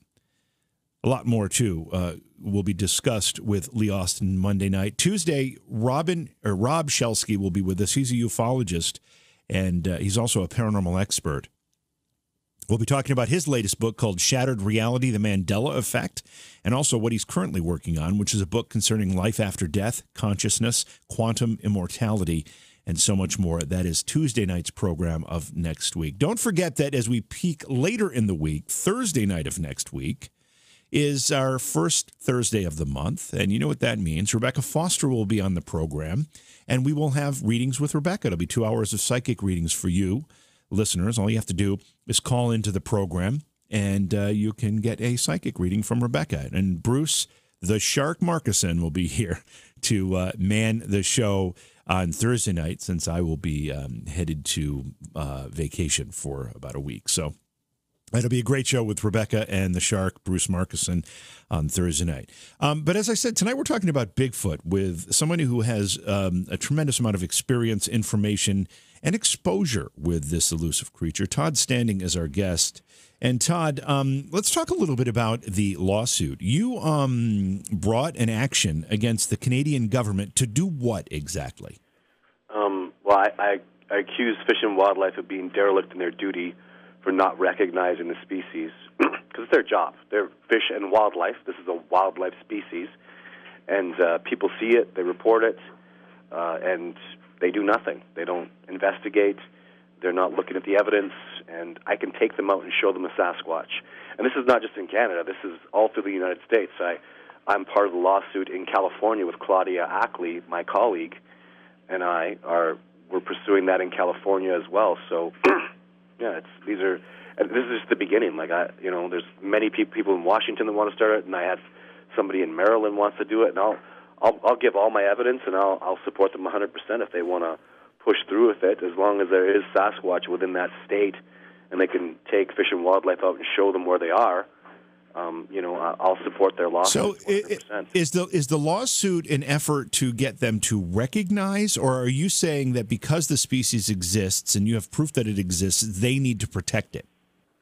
A lot more, too, uh, will be discussed with Lee Austin Monday night. Tuesday, Robin or Rob Shelsky will be with us. He's a ufologist, and uh, he's also a paranormal expert. We'll be talking about his latest book called Shattered Reality, The Mandela Effect, and also what he's currently working on, which is a book concerning life after death, consciousness, quantum immortality, and so much more. That is Tuesday night's program of next week. Don't forget that as we peak later in the week, Thursday night of next week, is our first Thursday of the month, and you know what that means. Rebecca Foster will be on the program, and we will have readings with Rebecca. It'll be two hours of psychic readings for you, listeners. All you have to do is call into the program, and uh, you can get a psychic reading from Rebecca. And Bruce, the Shark Markuson, will be here to uh, man the show on Thursday night, since I will be um, headed to uh, vacation for about a week. So it'll be a great show with Rebecca and the Shark, Bruce Markuson, on Thursday night. Um, but as I said, tonight we're talking about Bigfoot with somebody who has um, a tremendous amount of experience, information, and exposure with this elusive creature. Todd Standing is our guest. And Todd, um, let's talk a little bit about the lawsuit. You um, brought an action against the Canadian government to do what exactly? Um, well, I, I, I accuse Fish and Wildlife of being derelict in their duty for not recognizing the species, because it's their job. They're fish and wildlife. This is a wildlife species, and uh, people see it, they report it, uh, and they do nothing. They don't investigate. They're not looking at the evidence, and I can take them out and show them a Sasquatch. And this is not just in Canada. This is all through the United States. I, I'm part of the lawsuit in California with Claudia Ackley, my colleague, and I are we're pursuing that in California as well. So. Yeah, it's these are. And this is just the beginning. Like I, you know, there's many people people in Washington that want to start it, and I have somebody in Maryland wants to do it, and I'll I'll, I'll give all my evidence, and I'll I'll support them one hundred percent if they want to push through with it, as long as there is Sasquatch within that state, and they can take Fish and Wildlife out and show them where they are. Um, you know, I'll support their lawsuit. So, one hundred percent. is the is the lawsuit an effort to get them to recognize, or are you saying that because the species exists and you have proof that it exists, they need to protect it?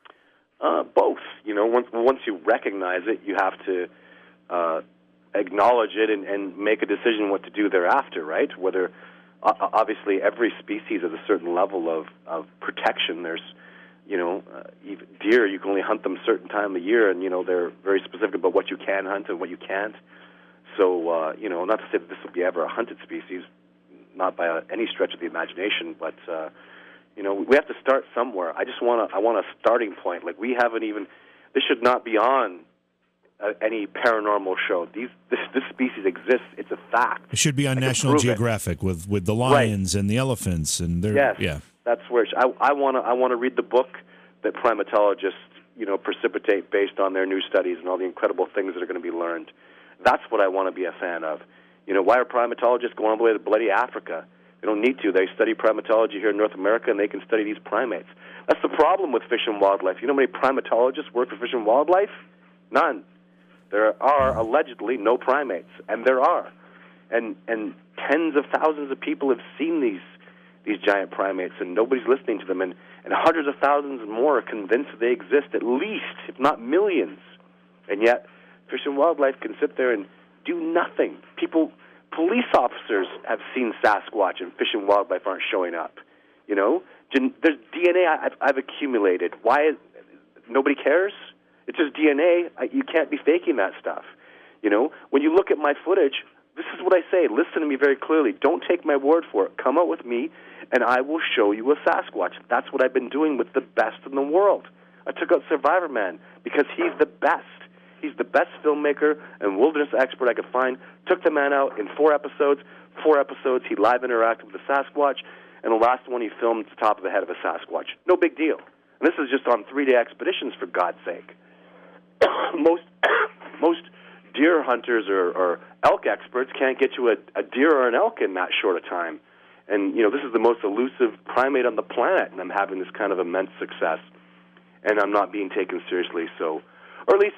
Uh, both. You know, once once you recognize it, you have to uh, acknowledge it and, and make a decision what to do thereafter. Right? Whether uh, obviously every species has a certain level of of protection. There's You know, uh, even deer, you can only hunt them a certain time of year, and, you know, they're very specific about what you can hunt and what you can't. So, uh, you know, not to say that this will be ever a hunted species, not by uh, any stretch of the imagination, but, uh, you know, we have to start somewhere. I just want to, I want a starting point. Like, we haven't even, this should not be on uh, any paranormal show. These, this, this species exists. It's a fact. It should be on National Geographic with, with the lions right. and the elephants, and they're, yes. yeah. That's where I, I want to. I want to read the book that primatologists, you know, precipitate based on their new studies and all the incredible things that are going to be learned. That's what I want to be a fan of. You know, why are primatologists going all the way to bloody Africa? They don't need to. They study primatology here in North America, and they can study these primates. That's the problem with Fish and Wildlife. You know how many primatologists work for Fish and Wildlife? None. There are allegedly no primates, and there are, and and tens of thousands of people have seen these. these giant primates, and nobody's listening to them, and, and hundreds of thousands more are convinced that they exist, at least, if not millions. And yet, Fish and Wildlife can sit there and do nothing. People, police officers have seen Sasquatch, and Fish and Wildlife aren't showing up. You know? There's D N A I've, I've accumulated. Why? Nobody cares? It's just D N A. You can't be faking that stuff. You know? When you look at my footage, this is what I say. Listen to me very clearly. Don't take my word for it. Come out with me, and I will show you a Sasquatch. That's what I've been doing with the best in the world. I took out Survivor Man because he's the best. He's the best filmmaker and wilderness expert I could find. Took the man out in four episodes. Four episodes, he live interacted with the Sasquatch, and the last one he filmed the top of the head of a Sasquatch. No big deal. And this is just on three-day expeditions, for God's sake. most most deer hunters or, or elk experts can't get you a, a deer or an elk in that short a time. And, you know, this is the most elusive primate on the planet, and I'm having this kind of immense success. And I'm not being taken seriously, so, or at least,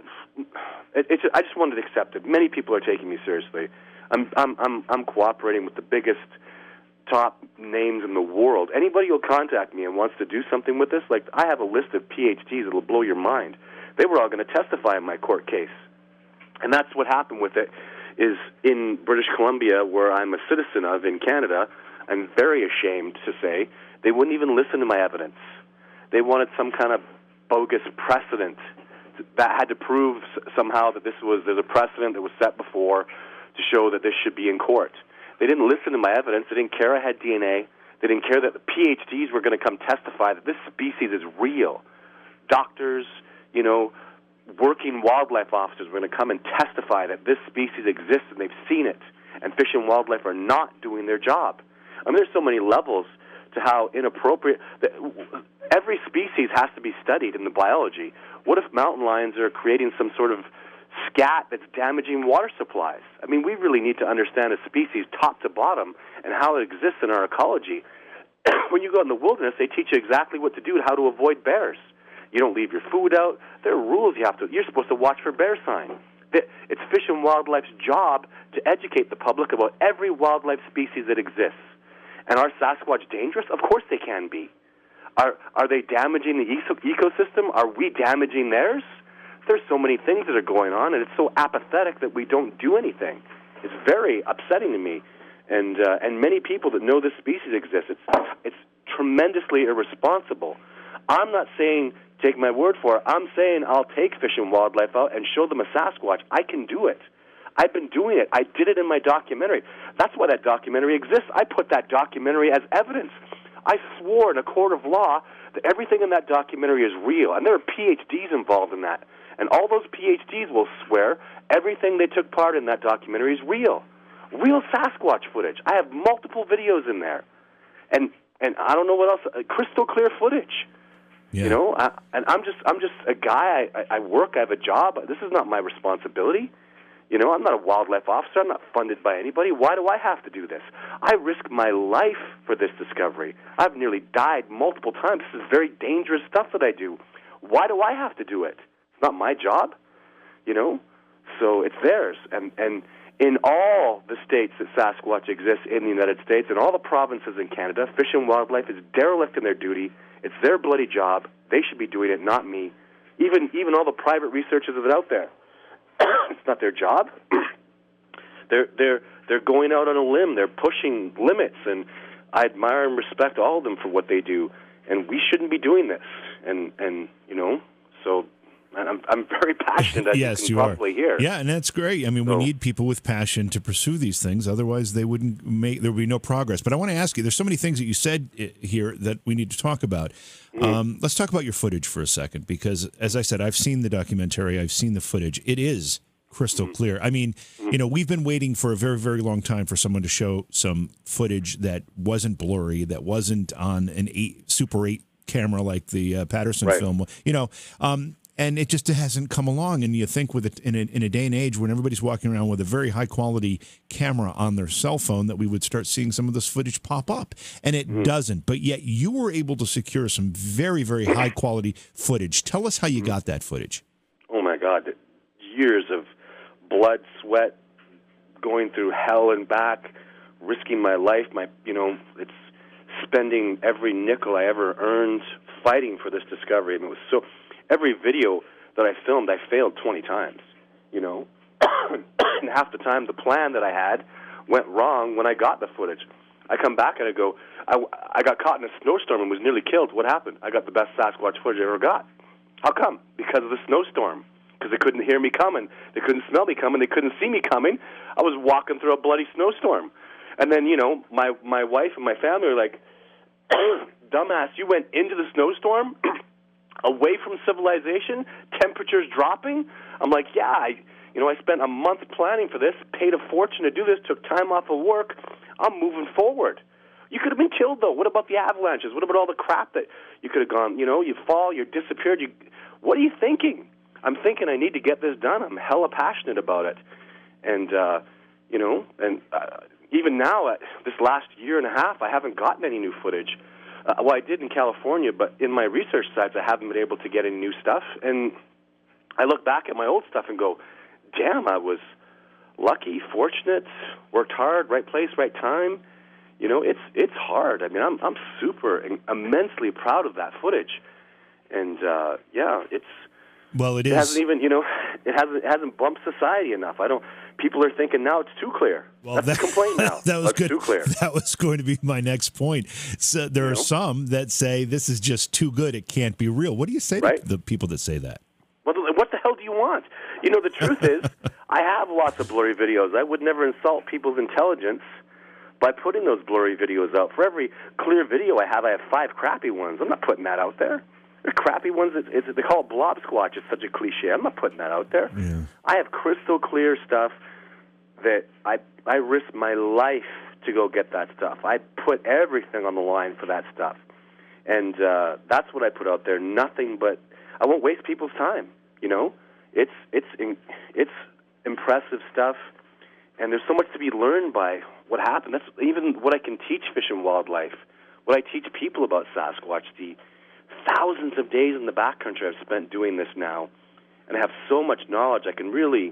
it, it's, I just wanted to accept it. Many people are taking me seriously. I'm, I'm, I'm, I'm cooperating with the biggest top names in the world. Anybody who'll contact me and wants to do something with this, like, I have a list of P H Ds that'll blow your mind. They were all going to testify in my court case. And that's what happened with it, is in British Columbia, where I'm a citizen of in Canada, I'm very ashamed to say, they wouldn't even listen to my evidence. They wanted some kind of bogus precedent that had to prove somehow that this was, there's a precedent that was set before to show that this should be in court. They didn't listen to my evidence. They didn't care I had D N A. They didn't care that the P H Ds were going to come testify that this species is real. Doctors, you know, working wildlife officers were going to come and testify that this species exists and they've seen it, and Fish and Wildlife are not doing their job. I mean, there's so many levels to how inappropriate. That every species has to be studied in the biology. What if mountain lions are creating some sort of scat that's damaging water supplies? I mean, we really need to understand a species top to bottom and how it exists in our ecology. When you go in the wilderness, they teach you exactly what to do and how to avoid bears. You don't leave your food out. There are rules you have to. You're supposed to watch for bear sign. It's Fish and Wildlife's job to educate the public about every wildlife species that exists. And are Sasquatch dangerous? Of course they can be. Are are they damaging the ecosystem? Are we damaging theirs? There's so many things that are going on, and it's so apathetic that we don't do anything. It's very upsetting to me, and uh, and many people that know this species exists. It's it's tremendously irresponsible. I'm not saying take my word for it. I'm saying I'll take Fish and Wildlife out and show them a Sasquatch. I can do it. I've been doing it. I did it in my documentary. That's why that documentary exists. I put that documentary as evidence. I swore in a court of law that everything in that documentary is real, and there are P H Ds involved in that. And all those P H Ds will swear everything they took part in that documentary is real. Real Sasquatch footage. I have multiple videos in there. And and I don't know what else, uh, crystal clear footage. Yeah. You know, I, and I'm just I'm just a guy. I, I work. I have a job. This is not my responsibility. You know, I'm not a wildlife officer. I'm not funded by anybody. Why do I have to do this? I risk my life for this discovery. I've nearly died multiple times. This is very dangerous stuff that I do. Why do I have to do it? It's not my job, you know? So it's theirs. And, and in all the states that Sasquatch exists in the United States and all the provinces in Canada, Fish and Wildlife is derelict in their duty. It's their bloody job. They should be doing it, not me. Even, even all the private researchers that are out there. It's not their job. they're they're they're going out on a limb. They're pushing limits, and I admire and respect all of them for what they do. And we shouldn't be doing this. And and you know, so I'm I'm very passionate. As yes, you can you probably are. hear. Yeah, and that's great. I mean, so, we need people with passion to pursue these things. Otherwise, they wouldn't make there would be no progress. But I want to ask you. There's so many things that you said here that we need to talk about. Mm-hmm. Um, let's talk about your footage for a second, because, as I said, I've seen the documentary. I've seen the footage. It is crystal mm-hmm. clear. I mean, mm-hmm. you know, we've been waiting for a very, very long time for someone to show some footage that wasn't blurry, that wasn't on an eight, Super eight camera like the uh, Patterson right. film. You know, um, and it just hasn't come along. And you think with it in a, in a day and age when everybody's walking around with a very high quality camera on their cell phone, that we would start seeing some of this footage pop up, and it mm-hmm. doesn't. But yet you were able to secure some very, very high quality footage. Tell us how you mm-hmm. got that footage. Oh my God, years of blood, sweat, going through hell and back, risking my life. My, you know, it's spending every nickel I ever earned fighting for this discovery. And it was so. Every video that I filmed, I failed twenty times, you know. And half the time, the plan that I had went wrong when I got the footage. I come back and I go, I, I got caught in a snowstorm and was nearly killed. What happened? I got the best Sasquatch footage I ever got. How come? Because of the snowstorm. Because they couldn't hear me coming. They couldn't smell me coming. They couldn't see me coming. I was walking through a bloody snowstorm. And then, you know, my, my wife and my family were like, dumbass, you went into the snowstorm? Away from civilization, temperatures dropping. I'm like, yeah, I, you know, I spent a month planning for this, paid a fortune to do this, took time off of work. I'm moving forward. You could have been killed, though. What about the avalanches? What about all the crap that you could have gone, you know, you fall, you're disappeared. You, what are you thinking? I'm thinking I need to get this done. I'm hella passionate about it. And, uh, you know, and uh, even now, uh, this last year and a half, I haven't gotten any new footage. Uh, well, I did in California, but in my research sites, I haven't been able to get any new stuff. And I look back at my old stuff and go, damn, I was lucky, fortunate, worked hard, right place, right time. You know, it's it's hard. I mean, I'm I'm super immensely proud of that footage. And, uh, yeah, it's... Well, it It is. hasn't even, you know, it hasn't it hasn't bumped society enough. I don't. People are thinking now it's too clear. Well, That's that, the complaint now. that was That's good. too clear. That was going to be my next point. So there You are know? some that say this is just too good; it can't be real. What do you say Right. to the people that say that? What the, what the hell do you want? You know, the truth is, I have lots of blurry videos. I would never insult people's intelligence by putting those blurry videos out. For every clear video I have, I have five crappy ones. I'm not putting that out there. The crappy ones, it's, it's, they call it blob squatch. It's such a cliche. I'm not putting that out there. Yeah. I have crystal clear stuff that I I risk my life to go get that stuff. I put everything on the line for that stuff. And uh, that's what I put out there. Nothing but, I won't waste people's time, you know? It's, it's, in, it's impressive stuff, and there's so much to be learned by what happened. That's even what I can teach Fish and Wildlife, what I teach people about Sasquatch, the thousands of days in the backcountry I've spent doing this now, and I have so much knowledge. I can really,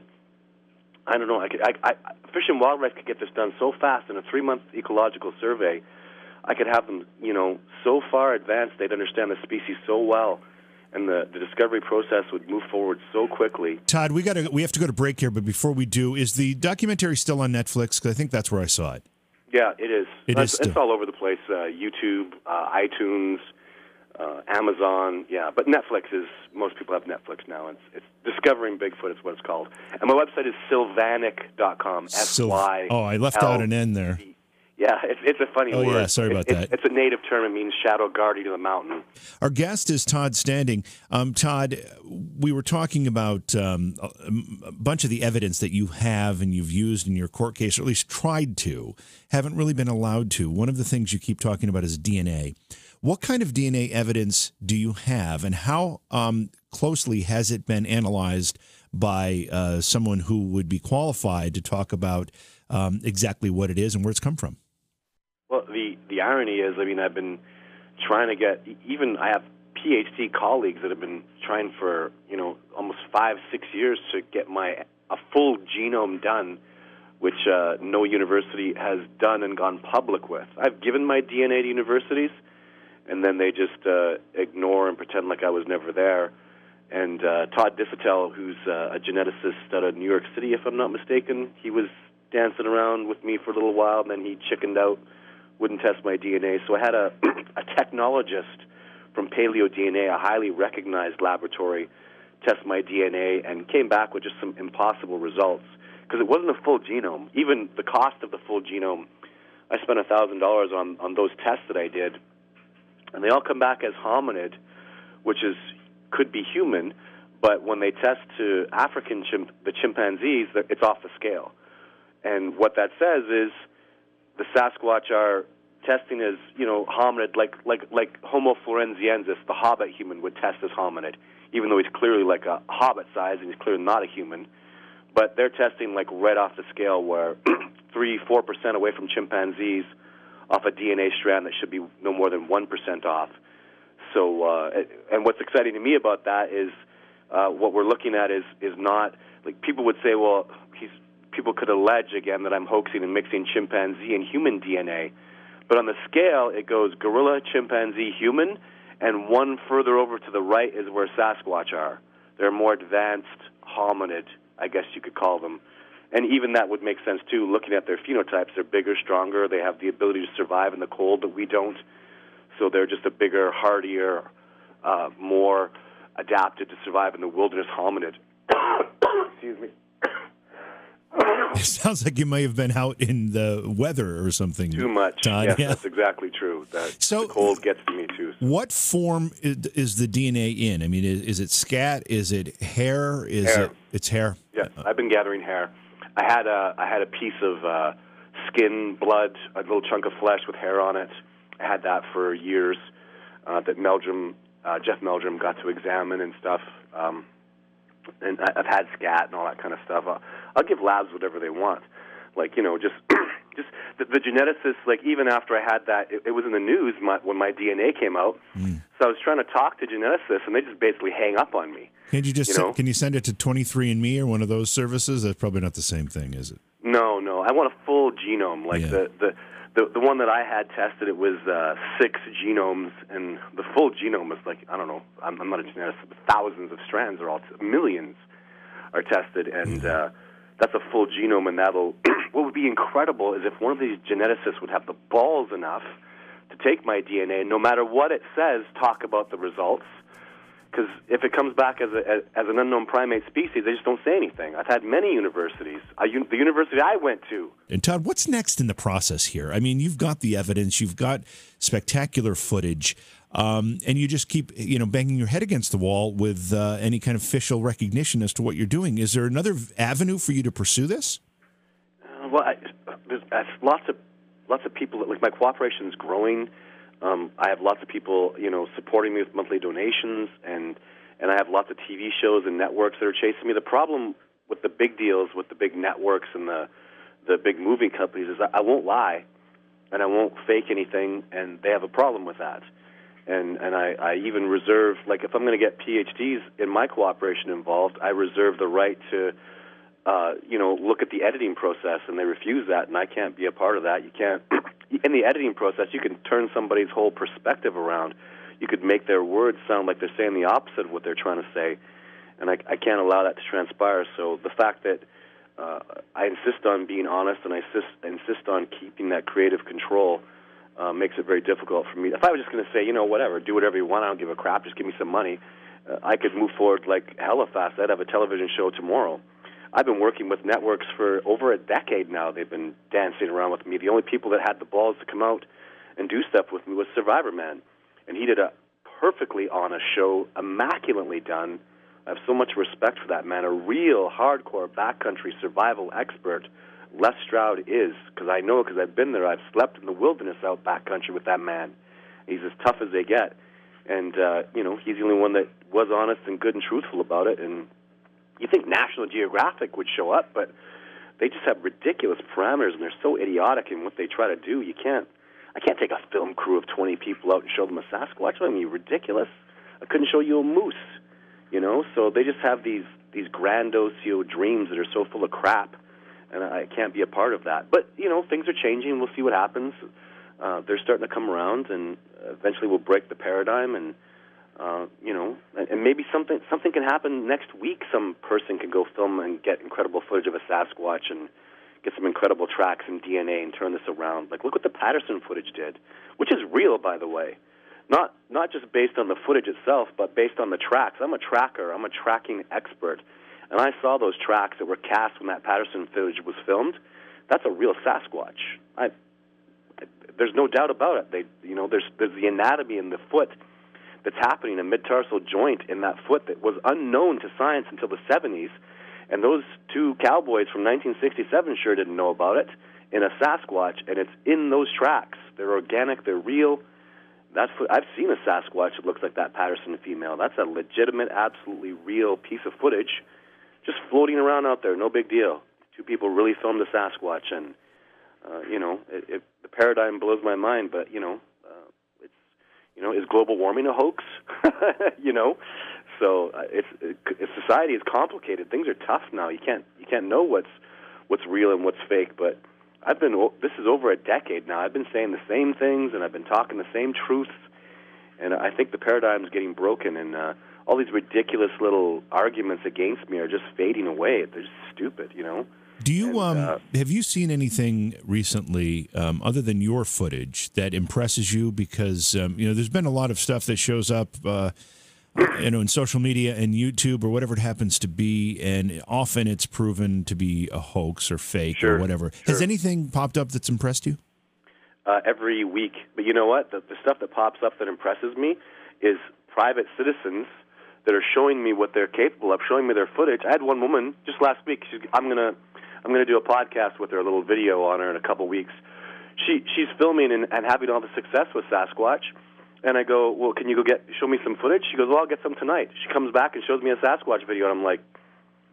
I don't know, I could, I, I, Fish and Wildlife could get this done so fast in a three-month ecological survey. I could have them, you know, so far advanced they'd understand the species so well, and the, the discovery process would move forward so quickly. Todd, we got to we have to go to break here, but before we do, is the documentary still on Netflix? Because I think that's where I saw it. Yeah, it is. It it's, is it's still. all over the place. Uh, YouTube, uh, iTunes, uh, Amazon. Yeah, but Netflix is. Most people have Netflix now. It's, it's Discovering Bigfoot is what it's called. And my website is sylvanic dot com. S Y. Oh, I left out an N there. Yeah, it's, it's a funny Oh, word. yeah, sorry about It- that. It's, it's a native term. It means shadow guardian of the mountain. Our guest is Todd Standing. Um, Todd, we were talking about um, a, a bunch of the evidence that you have and you've used in your court case, or at least tried to, haven't really been allowed to. One of the things you keep talking about is D N A. What kind of D N A evidence do you have, and how um, closely has it been analyzed by uh, someone who would be qualified to talk about um, exactly what it is and where it's come from? Well, the, the irony is, I mean, I've been trying to get, even I have PhD colleagues that have been trying for, you know, almost five, six years to get my a full genome done, which uh, no university has done and gone public with. I've given my D N A to universities, and then they just uh, ignore and pretend like I was never there. And uh, Todd Diffitel, who's uh, a geneticist out of New York City, if I'm not mistaken, he was dancing around with me for a little while, and then he chickened out, wouldn't test my D N A. So I had a, a technologist from Paleo D N A, a highly recognized laboratory, test my D N A and came back with just some impossible results because it wasn't a full genome. Even the cost of the full genome, I spent one thousand dollars on, on those tests that I did, and they all come back as hominid, which is could be human, but when they test to African chimp, the chimpanzees, it's off the scale. And what that says is the Sasquatch are testing as, you know, hominid, like like like Homo floresiensis, the hobbit human, would test as hominid, even though he's clearly like a hobbit size and he's clearly not a human. But they're testing like right off the scale, where three, four percent away from chimpanzees off a D N A strand that should be no more than one percent off. So, uh, and what's exciting to me about that is uh, what we're looking at is is not like people would say, well, he's. People could allege, again, that I'm hoaxing and mixing chimpanzee and human D N A. But on the scale, it goes gorilla, chimpanzee, human, and one further over to the right is where Sasquatch are. They're more advanced hominid, I guess you could call them. And even that would make sense, too, looking at their phenotypes. They're bigger, stronger. They have the ability to survive in the cold that we don't. So they're just a bigger, hardier, uh, more adapted to survive in the wilderness hominid. Excuse me. It sounds like you may have been out in the weather or something. Too much. Todd. Yes, Yeah. that's exactly true. That So- the cold gets to me, too. What form is, is the D N A in? I mean, is, is it scat? Is it hair? Is Hair. it? It's hair. Yeah, I've been gathering hair. I had a, I had a piece of uh, skin, blood, a little chunk of flesh with hair on it. I had that for years uh, that Meldrum, uh, Jeff Meldrum got to examine and stuff. Um, and I, I've had scat and all that kind of stuff. I'll, I'll give labs whatever they want. Like, you know, just just the, the geneticists, like, even after I had that, it, it was in the news my, when my D N A came out. Mm. So I was trying to talk to geneticists, and they just basically hang up on me. Can't you just you send, know? Can you send it to twenty-three and me or one of those services? That's probably not the same thing, is it? No, no. I want a full genome. Like, yeah. the, the, the, the one that I had tested, it was uh, six genomes, and the full genome is like, I don't know, I'm, I'm not a geneticist, but thousands of strands are all, t- millions are tested, and... Mm. Uh, That's a full genome, and that'll. What would be incredible is if one of these geneticists would have the balls enough to take my D N A, and no matter what it says, talk about the results. Because if it comes back as a, as an unknown primate species, they just don't say anything. I've had many universities. I, the university I went to. And Todd, what's next in the process here? I mean, you've got the evidence, you've got spectacular footage. Um, and you just keep, you know, banging your head against the wall with uh, any kind of official recognition as to what you're doing. Is there another avenue for you to pursue this? Uh, well, I, there's uh, lots of lots of people. Like, my cooperation is growing. Um, I have lots of people, you know, supporting me with monthly donations, and and I have lots of T V shows and networks that are chasing me. The problem with the big deals, with the big networks and the the big moving companies, is I, I won't lie, and I won't fake anything, and they have a problem with that. And and I, I even reserve, like, if I'm going to get P H Ds in my cooperation involved, I reserve the right to, uh, you know, look at the editing process, and they refuse that, and I can't be a part of that. You can't, in the editing process, you can turn somebody's whole perspective around. You could make their words sound like they're saying the opposite of what they're trying to say, and I, I can't allow that to transpire. So the fact that uh, I insist on being honest, and I insist, insist on keeping that creative control, Uh, makes it very difficult for me. If I was just going to say, you know, whatever, do whatever you want, I don't give a crap, just give me some money, uh, I could move forward like hella fast. I'd have a television show tomorrow. I've been working with networks for over a decade now. They've been dancing around with me. The only people that had the balls to come out and do stuff with me was Survivor Man. And he did a perfectly honest show, immaculately done. I have so much respect for that man, a real hardcore backcountry survival expert. Les Stroud is, because I know, because I've been there. I've slept in the wilderness out backcountry with that man. He's as tough as they get. And, uh, you know, he's the only one that was honest and good and truthful about it. And you think National Geographic would show up, but they just have ridiculous parameters, and they're so idiotic in what they try to do. You can't, I can't take a film crew of twenty people out and show them a Sasquatch. I mean, you're ridiculous. I couldn't show you a moose, you know? So they just have these, these grandiose dreams that are so full of crap. And I can't be a part of that. But, you know, things are changing. We'll see what happens. Uh, they're starting to come around, and eventually we'll break the paradigm. And, uh, you know, and maybe something something can happen next week. Some person can go film and get incredible footage of a Sasquatch and get some incredible tracks and D N A and turn this around. Like, look what the Patterson footage did, which is real, by the way. Not, not just based on the footage itself, but based on the tracks. I'm a tracker. I'm a tracking expert. And I saw those tracks that were cast when that Patterson footage was filmed. That's a real Sasquatch. I, I, there's no doubt about it. They, you know, there's there's the anatomy in the foot that's happening, a mid-tarsal joint in that foot that was unknown to science until the seventies. And those two cowboys from nineteen sixty-seven sure didn't know about it in a Sasquatch, and it's in those tracks. They're organic. They're real. That's I've seen a Sasquatch that looks like that Patterson female. That's a legitimate, absolutely real piece of footage. Just floating around out there, no big deal. Two people really filmed the Sasquatch, and uh, you know, it, it, the paradigm blows my mind. But you know, uh, it's you know, is global warming a hoax? you know, so uh, it's it, society is complicated. Things are tough now. You can't you can't know what's what's real and what's fake. But I've been this is over a decade now. I've been saying the same things, and I've been talking the same truths, and I think the paradigm is getting broken. And uh, all these ridiculous little arguments against me are just fading away. They're just stupid, you know? Do you and, um, uh, have you seen anything recently, um, other than your footage, that impresses you? Because, um, you know, there's been a lot of stuff that shows up, uh, you know, in social media and YouTube or whatever it happens to be, and often it's proven to be a hoax or fake sure, or whatever. Sure. Has anything popped up that's impressed you? Uh, every week. But you know what? The, the stuff that pops up that impresses me is private citizens that are showing me what they're capable of, showing me their footage. I had one woman just last week. She's, I'm gonna, I'm gonna do a podcast with her, a little video on her in a couple weeks. She, she's filming and, and having all the success with Sasquatch. And I go, well, can you go get show me some footage? She goes, well, I'll get some tonight. She comes back and shows me a Sasquatch video, and I'm like,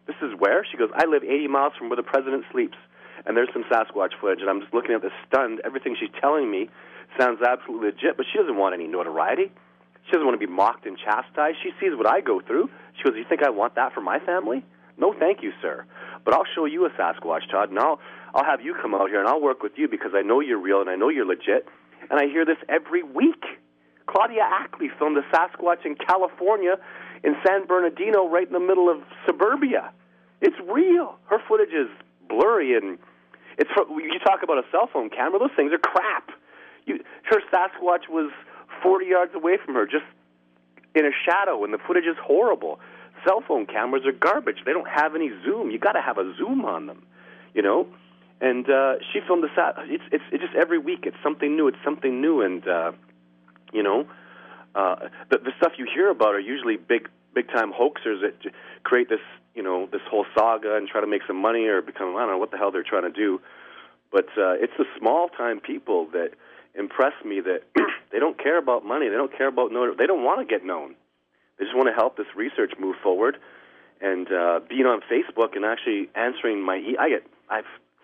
this is where? She goes, I live eighty miles from where the president sleeps, and there's some Sasquatch footage, and I'm just looking at this stunned. Everything she's telling me sounds absolutely legit, but she doesn't want any notoriety. She doesn't want to be mocked and chastised. She sees what I go through. She goes, you think I want that for my family? No, thank you, sir. But I'll show you a Sasquatch, Todd, and I'll, I'll have you come out here, and I'll work with you because I know you're real and I know you're legit. And I hear this every week. Claudia Ackley filmed a Sasquatch in California in San Bernardino right in the middle of suburbia. It's real. Her footage is blurry, and it's you talk about a cell phone camera, those things are crap. You, her Sasquatch was forty yards away from her, just in a shadow, and the footage is horrible. Cell phone cameras are garbage. They don't have any zoom. You got to have a zoom on them, you know. And uh, she filmed the Sat. It's, it's it's just every week. It's something new. It's something new, and uh, you know, uh, the the stuff you hear about are usually big big time hoaxers that create this you know this whole saga and try to make some money or become I don't know what the hell they're trying to do. But uh, it's the small time people that impress me, that they don't care about money. They don't care about no. They don't want to get known. They just want to help this research move forward. And uh, being on Facebook and actually answering my e- I get I've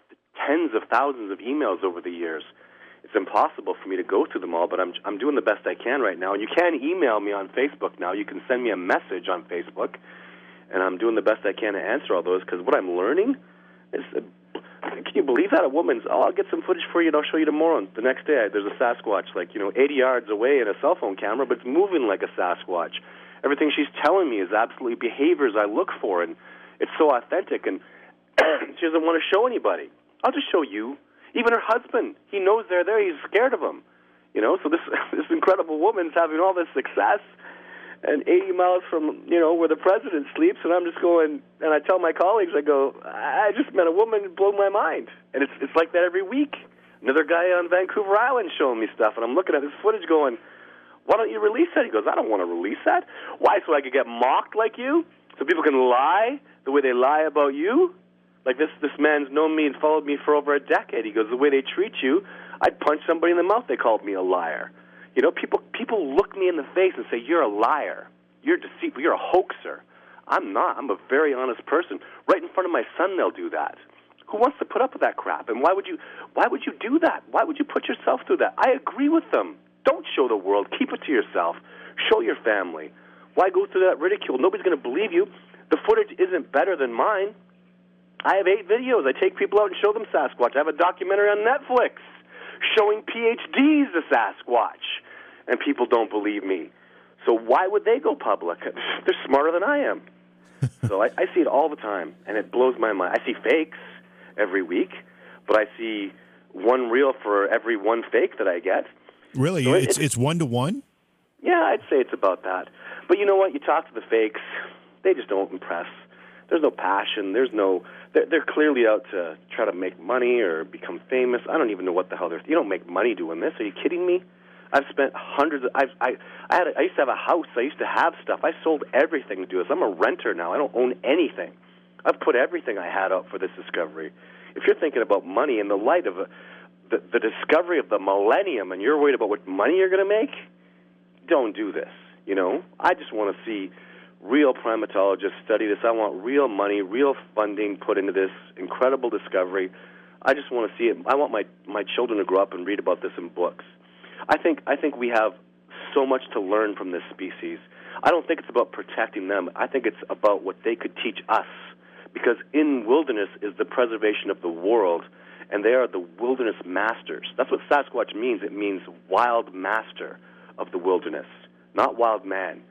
tens of thousands of emails over the years. It's impossible for me to go through them all, but I'm I'm doing the best I can right now. And you can email me on Facebook now. You can send me a message on Facebook, and I'm doing the best I can to answer all those, because what I'm learning is. Uh, Can you believe that? A woman's, oh, I'll get some footage for you and I'll show you tomorrow. And the next day, there's a Sasquatch, like, you know, eighty yards away in a cell phone camera, but it's moving like a Sasquatch. Everything she's telling me is absolutely behaviors I look for, and it's so authentic, and she doesn't want to show anybody. I'll just show you. Even her husband, he knows they're there. He's scared of them. You know, so this this incredible woman's having all this success, and eighty miles from, you know, where the president sleeps, and I'm just going, and I tell my colleagues, I go, I just met a woman who blew my mind. And it's it's like that every week. Another guy on Vancouver Island showing me stuff, and I'm looking at this footage going, why don't you release that? He goes, I don't want to release that. Why, so I could get mocked like you? So people can lie the way they lie about you? Like this, this man's known me and followed me for over a decade. He goes, the way they treat you, I'd punch somebody in the mouth. They called me a liar. You know, people people look me in the face and say, you're a liar. You're deceitful. You're a hoaxer. I'm not. I'm a very honest person. Right in front of my son, they'll do that. Who wants to put up with that crap? And why would you why would you do that? Why would you put yourself through that? I agree with them. Don't show the world. Keep it to yourself. Show your family. Why go through that ridicule? Nobody's going to believe you. The footage isn't better than mine. I have eight videos. I take people out and show them Sasquatch. I have a documentary on Netflix showing P H Ds of Sasquatch, and people don't believe me. So why would they go public? They're smarter than I am. So I, I see it all the time, and it blows my mind. I see fakes every week, but I see one real for every one fake that I get. Really? So it, it's it's one to one? Yeah, I'd say it's about that. But you know what? You talk to the fakes, they just don't impress. There's no passion. There's no. They're, they're clearly out to try to make money or become famous. I don't even know what the hell they're. You don't make money doing this. Are you kidding me? I've spent hundreds. Of, I've, I I had. A, I used to have a house. I used to have stuff. I sold everything to do this. I'm a renter now. I don't own anything. I've put everything I had out for this discovery. If you're thinking about money in the light of a, the the discovery of the millennium, and you're worried about what money you're going to make, don't do this. You know, I just want to see real primatologists study this. I want real money, real funding put into this incredible discovery. I just want to see it. I want my, my children to grow up and read about this in books. I think I think we have so much to learn from this species. I don't think it's about protecting them. I think it's about what they could teach us. Because in wilderness is the preservation of the world, and they are the wilderness masters. That's what Sasquatch means. It means wild master of the wilderness, not wild man.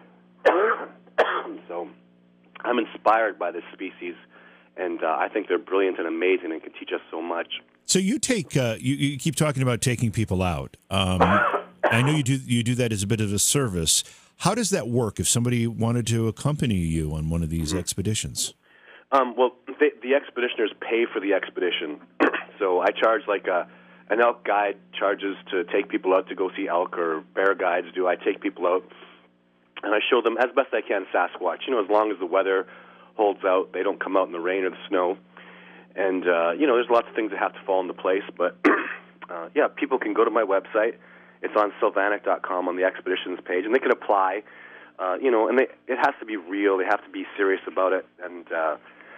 So I'm inspired by this species, and uh, I think they're brilliant and amazing and can teach us so much. So you take uh, you, you keep talking about taking people out. Um, I know you do you do that as a bit of a service. How does that work if somebody wanted to accompany you on one of these mm-hmm. expeditions? Um, well, they, the expeditioners pay for the expedition. So I charge like a, an elk guide charges to take people out to go see elk, or bear guides do. I take people out, and I show them as best I can Sasquatch. You know, as long as the weather holds out, they don't come out in the rain or the snow. And, uh, you know, there's lots of things that have to fall into place. But, uh, yeah, people can go to my website. It's on sylvanik dot com on the expeditions page, and they can apply. Uh, you know, and they, it has to be real. They have to be serious about it. And uh,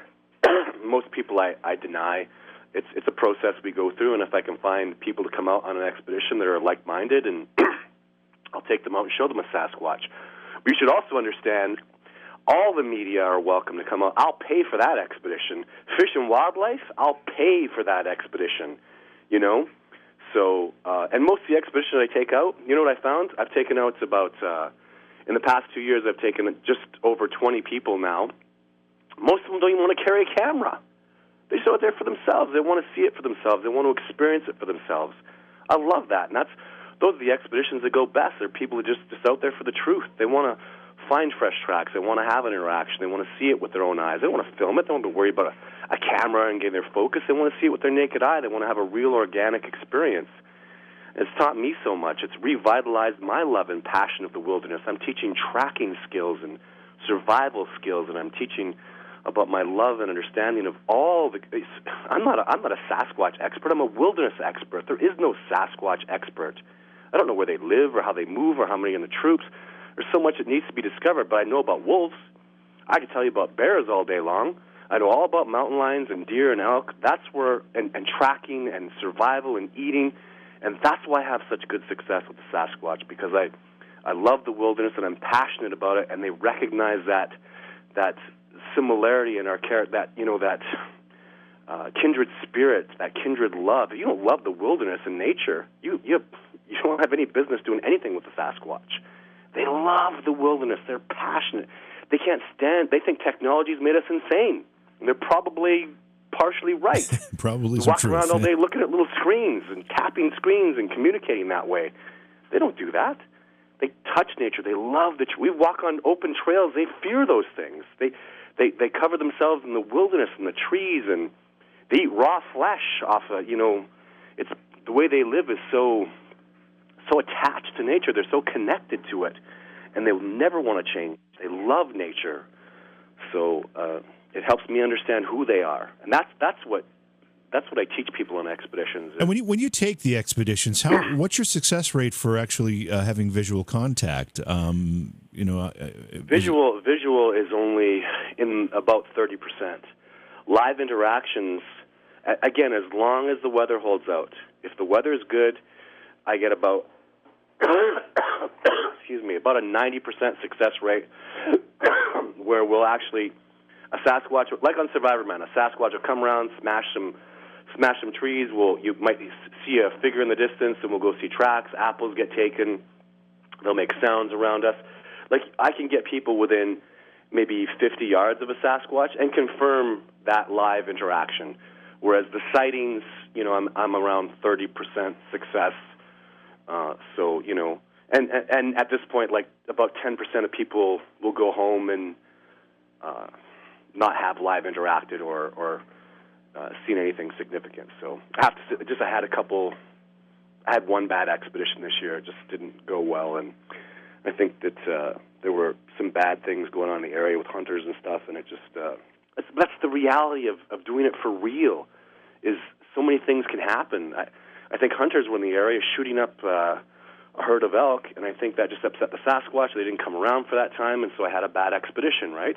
most people I, I deny. It's it's a process we go through, and if I can find people to come out on an expedition that are like-minded, and I'll take them out and show them a Sasquatch. We should also understand all the media are welcome to come out. I'll pay for that expedition. Fish and Wildlife, I'll pay for that expedition, you know? So, uh, and most of the expeditions I take out, you know what I found? I've taken out about, uh, in the past two years, I've taken just over twenty people now. Most of them don't even want to carry a camera. They show it there for themselves. They want to see it for themselves. They want to experience it for themselves. I love that. And that's those are the expeditions that go best. They're people who just just out there for the truth. They want to find fresh tracks. They want to have an interaction. They want to see it with their own eyes. They don't want to film it. They don't have to worry about a, a camera and getting their focus. They want to see it with their naked eye. They want to have a real organic experience. It's taught me so much. It's revitalized my love and passion of the wilderness. I'm teaching tracking skills and survival skills, and I'm teaching about my love and understanding of all the... I'm not a, I'm not a Sasquatch expert. I'm a wilderness expert. There is no Sasquatch expert. I don't know where they live or how they move or how many in the troops. There's so much that needs to be discovered, but I know about wolves. I can tell you about bears all day long. I know all about mountain lions and deer and elk. That's where... And, and tracking and survival and eating. And that's why I have such good success with the Sasquatch, because I, I love the wilderness and I'm passionate about it, and they recognize that that similarity in our character, that, you know, that uh, kindred spirit, that kindred love. If you don't love the wilderness and nature, you you you don't have any business doing anything with the Sasquatch. They love the wilderness. They're passionate. They can't stand. They think technology's made us insane. And they're probably partially right. Probably they some walk truth, around all yeah. day looking at little screens and tapping screens and communicating that way. They don't do that. They touch nature. They love the. We walk on open trails. They fear those things. They, they, they cover themselves in the wilderness and the trees, and they eat raw flesh off of. You know, it's the way they live is so, so attached to nature. They're so connected to it, and they will never want to change. They love nature, so uh, it helps me understand who they are, and that's that's what. That's what I teach people on expeditions. And when you when you take the expeditions, how what's your success rate for actually uh, having visual contact? Um, you know, uh, visual is visual is only in about thirty percent. Live interactions, again, as long as the weather holds out. If the weather is good, I get about excuse me about a ninety percent success rate, where we'll actually a Sasquatch, like on Survivor Man, a Sasquatch will come around, smash some. Smash some trees. We'll, you might see a figure in the distance, and we'll go see tracks. Apples get taken. They'll make sounds around us. Like, I can get people within maybe fifty yards of a Sasquatch and confirm that live interaction. Whereas the sightings, you know, I'm I'm around thirty percent success. Uh, so, you know, and, and and at this point, like about ten percent of people will go home and uh, not have live interacted or or. Uh, seen anything significant. So I have to say, just I had a couple, I had one bad expedition this year. It just didn't go well, and I think that uh, there were some bad things going on in the area with hunters and stuff, and it just, uh, that's, that's the reality of, of doing it for real, is so many things can happen. I, I think hunters were in the area shooting up uh, a herd of elk, and I think that just upset the Sasquatch. They didn't come around for that time, and so I had a bad expedition, right?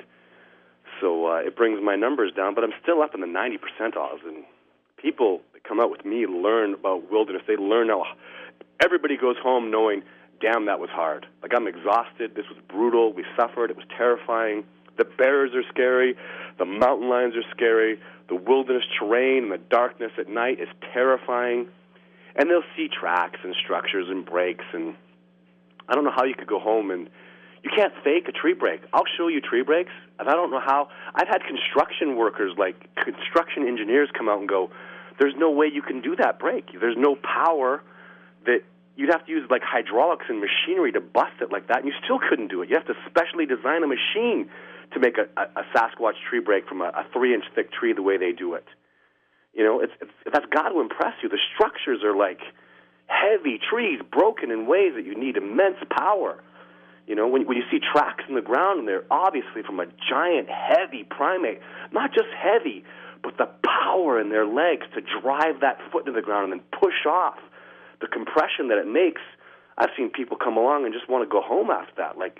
So uh, it brings my numbers down, but I'm still up in the ninety percentiles. And people that come out with me learn about wilderness. They learn how everybody goes home knowing, damn, that was hard. Like, I'm exhausted. This was brutal. We suffered. It was terrifying. The bears are scary. The mountain lions are scary. The wilderness terrain and the darkness at night is terrifying. And they'll see tracks and structures and breaks. And I don't know how you could go home and you can't fake a tree break. I'll show you tree breaks, and I don't know how. I've had construction workers, like construction engineers, come out and go, there's no way you can do that break. There's no power that you'd have to use, like, hydraulics and machinery to bust it like that, and you still couldn't do it. You have to specially design a machine to make a, a, a Sasquatch tree break from a, a three-inch thick tree the way they do it. You know, it's, it's that's got to impress you. The structures are like heavy trees broken in ways that you need immense power. You know, when, when you see tracks in the ground, and they're obviously from a giant, heavy primate, not just heavy, but the power in their legs to drive that foot into the ground and then push off, the compression that it makes. I've seen people come along and just want to go home after that. Like,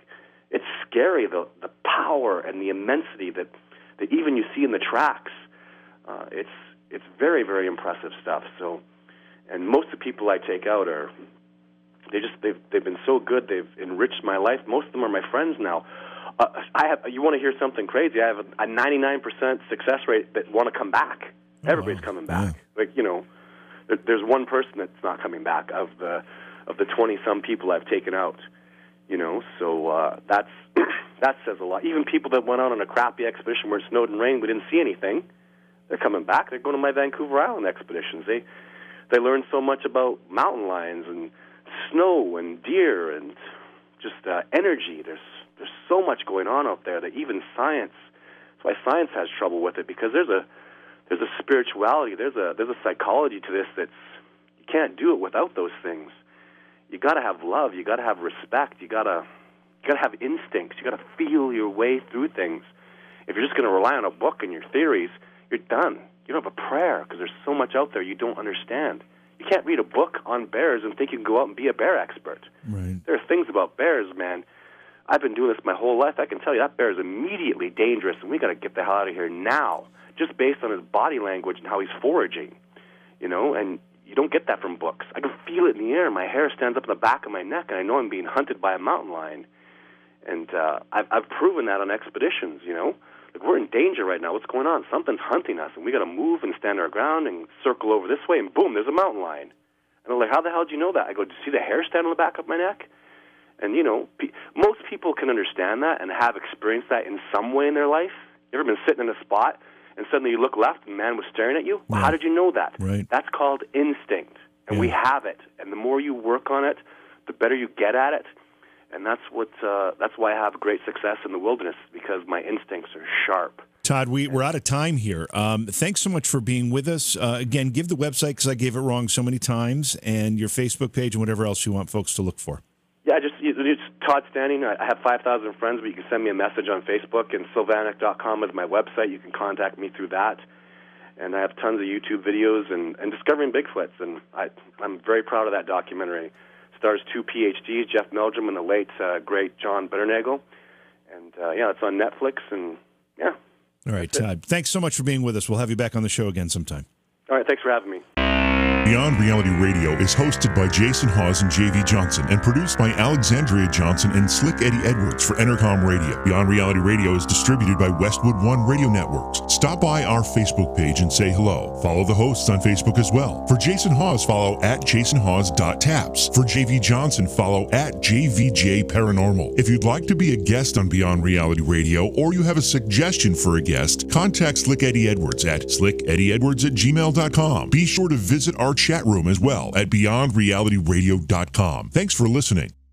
it's scary, the the power and the immensity that, that even you see in the tracks. Uh, it's it's very, very impressive stuff. So, and most of the people I take out are, they just, they've, they've been so good, they've enriched my life. Most of them are my friends now. Uh, I have. You want to hear something crazy? I have a, a ninety-nine percent success rate that want to come back. Oh, everybody's wow. coming back. Yeah. Like, you know, there, there's one person that's not coming back of the of the twenty-some people I've taken out. You know, so uh, that's that says a lot. Even people that went out on a crappy expedition where it snowed and rained, we didn't see anything. They're coming back. They're going to my Vancouver Island expeditions. They they learn so much about mountain lions and snow and deer and just uh, energy. There's There's so much going on out there that even science, that's why science has trouble with it, because there's a there's a spirituality, there's a there's a psychology to this that's, you can't do it without those things. You got to have love, you got to have respect, you got to you got to have instincts, you got to feel your way through things. If you're just going to rely on a book and your theories, you're done. You don't have a prayer because there's so much out there you don't understand. You can't read a book on bears and think you can go out and be a bear expert. Right. There are things about bears, man. I've been doing this my whole life. I can tell you that bear is immediately dangerous, and we got to get the hell out of here now, just based on his body language and how he's foraging, you know, and you don't get that from books. I can feel it in the air. My hair stands up in the back of my neck, and I know I'm being hunted by a mountain lion. And uh, I've, I've proven that on expeditions, you know. Like, we're in danger right now. What's going on? Something's hunting us, and we got to move and stand our ground and circle over this way, and boom, there's a mountain lion. And they're like, how the hell did you know that? I go, do you see the hair stand on the back of my neck? And, you know, pe- most people can understand that and have experienced that in some way in their life. You ever been sitting in a spot and suddenly you look left and a man was staring at you? Well, yeah. How did you know that? Right. That's called instinct. And yeah. we have it. And the more you work on it, the better you get at it. And that's what uh, that's why I have great success in the wilderness, because my instincts are sharp. Todd, we, we're out of time here. Um, thanks so much for being with us. Uh, again, give the website, because I gave it wrong so many times, and your Facebook page and whatever else you want folks to look for. Yeah, just it's Todd Standing. I have five thousand friends, but you can send me a message on Facebook, and sylvanek dot com is my website. You can contact me through that. And I have tons of YouTube videos and, and discovering Bigfoots, and I, I'm very proud of that documentary. It stars two P H Ds, Jeff Meldrum and the late, uh, great John Bitternagel. And, uh, yeah, it's on Netflix, and, yeah. All right, Todd, thanks so much for being with us. We'll have you back on the show again sometime. All right, thanks for having me. Beyond Reality Radio is hosted by Jason Hawes and J V Johnson and produced by Alexandria Johnson and Slick Eddie Edwards for Entercom Radio. Beyond Reality Radio is distributed by Westwood One Radio Networks. Stop by our Facebook page and say hello. Follow the hosts on Facebook as well. For Jason Hawes, follow at jason hawes dot taps. For J V Johnson, follow at J V J Paranormal. If you'd like to be a guest on Beyond Reality Radio, or you have a suggestion for a guest, contact Slick Eddie Edwards at slick eddie edwards at gmail dot com. Be sure to visit our chat room as well at beyond reality radio dot com. Thanks for listening.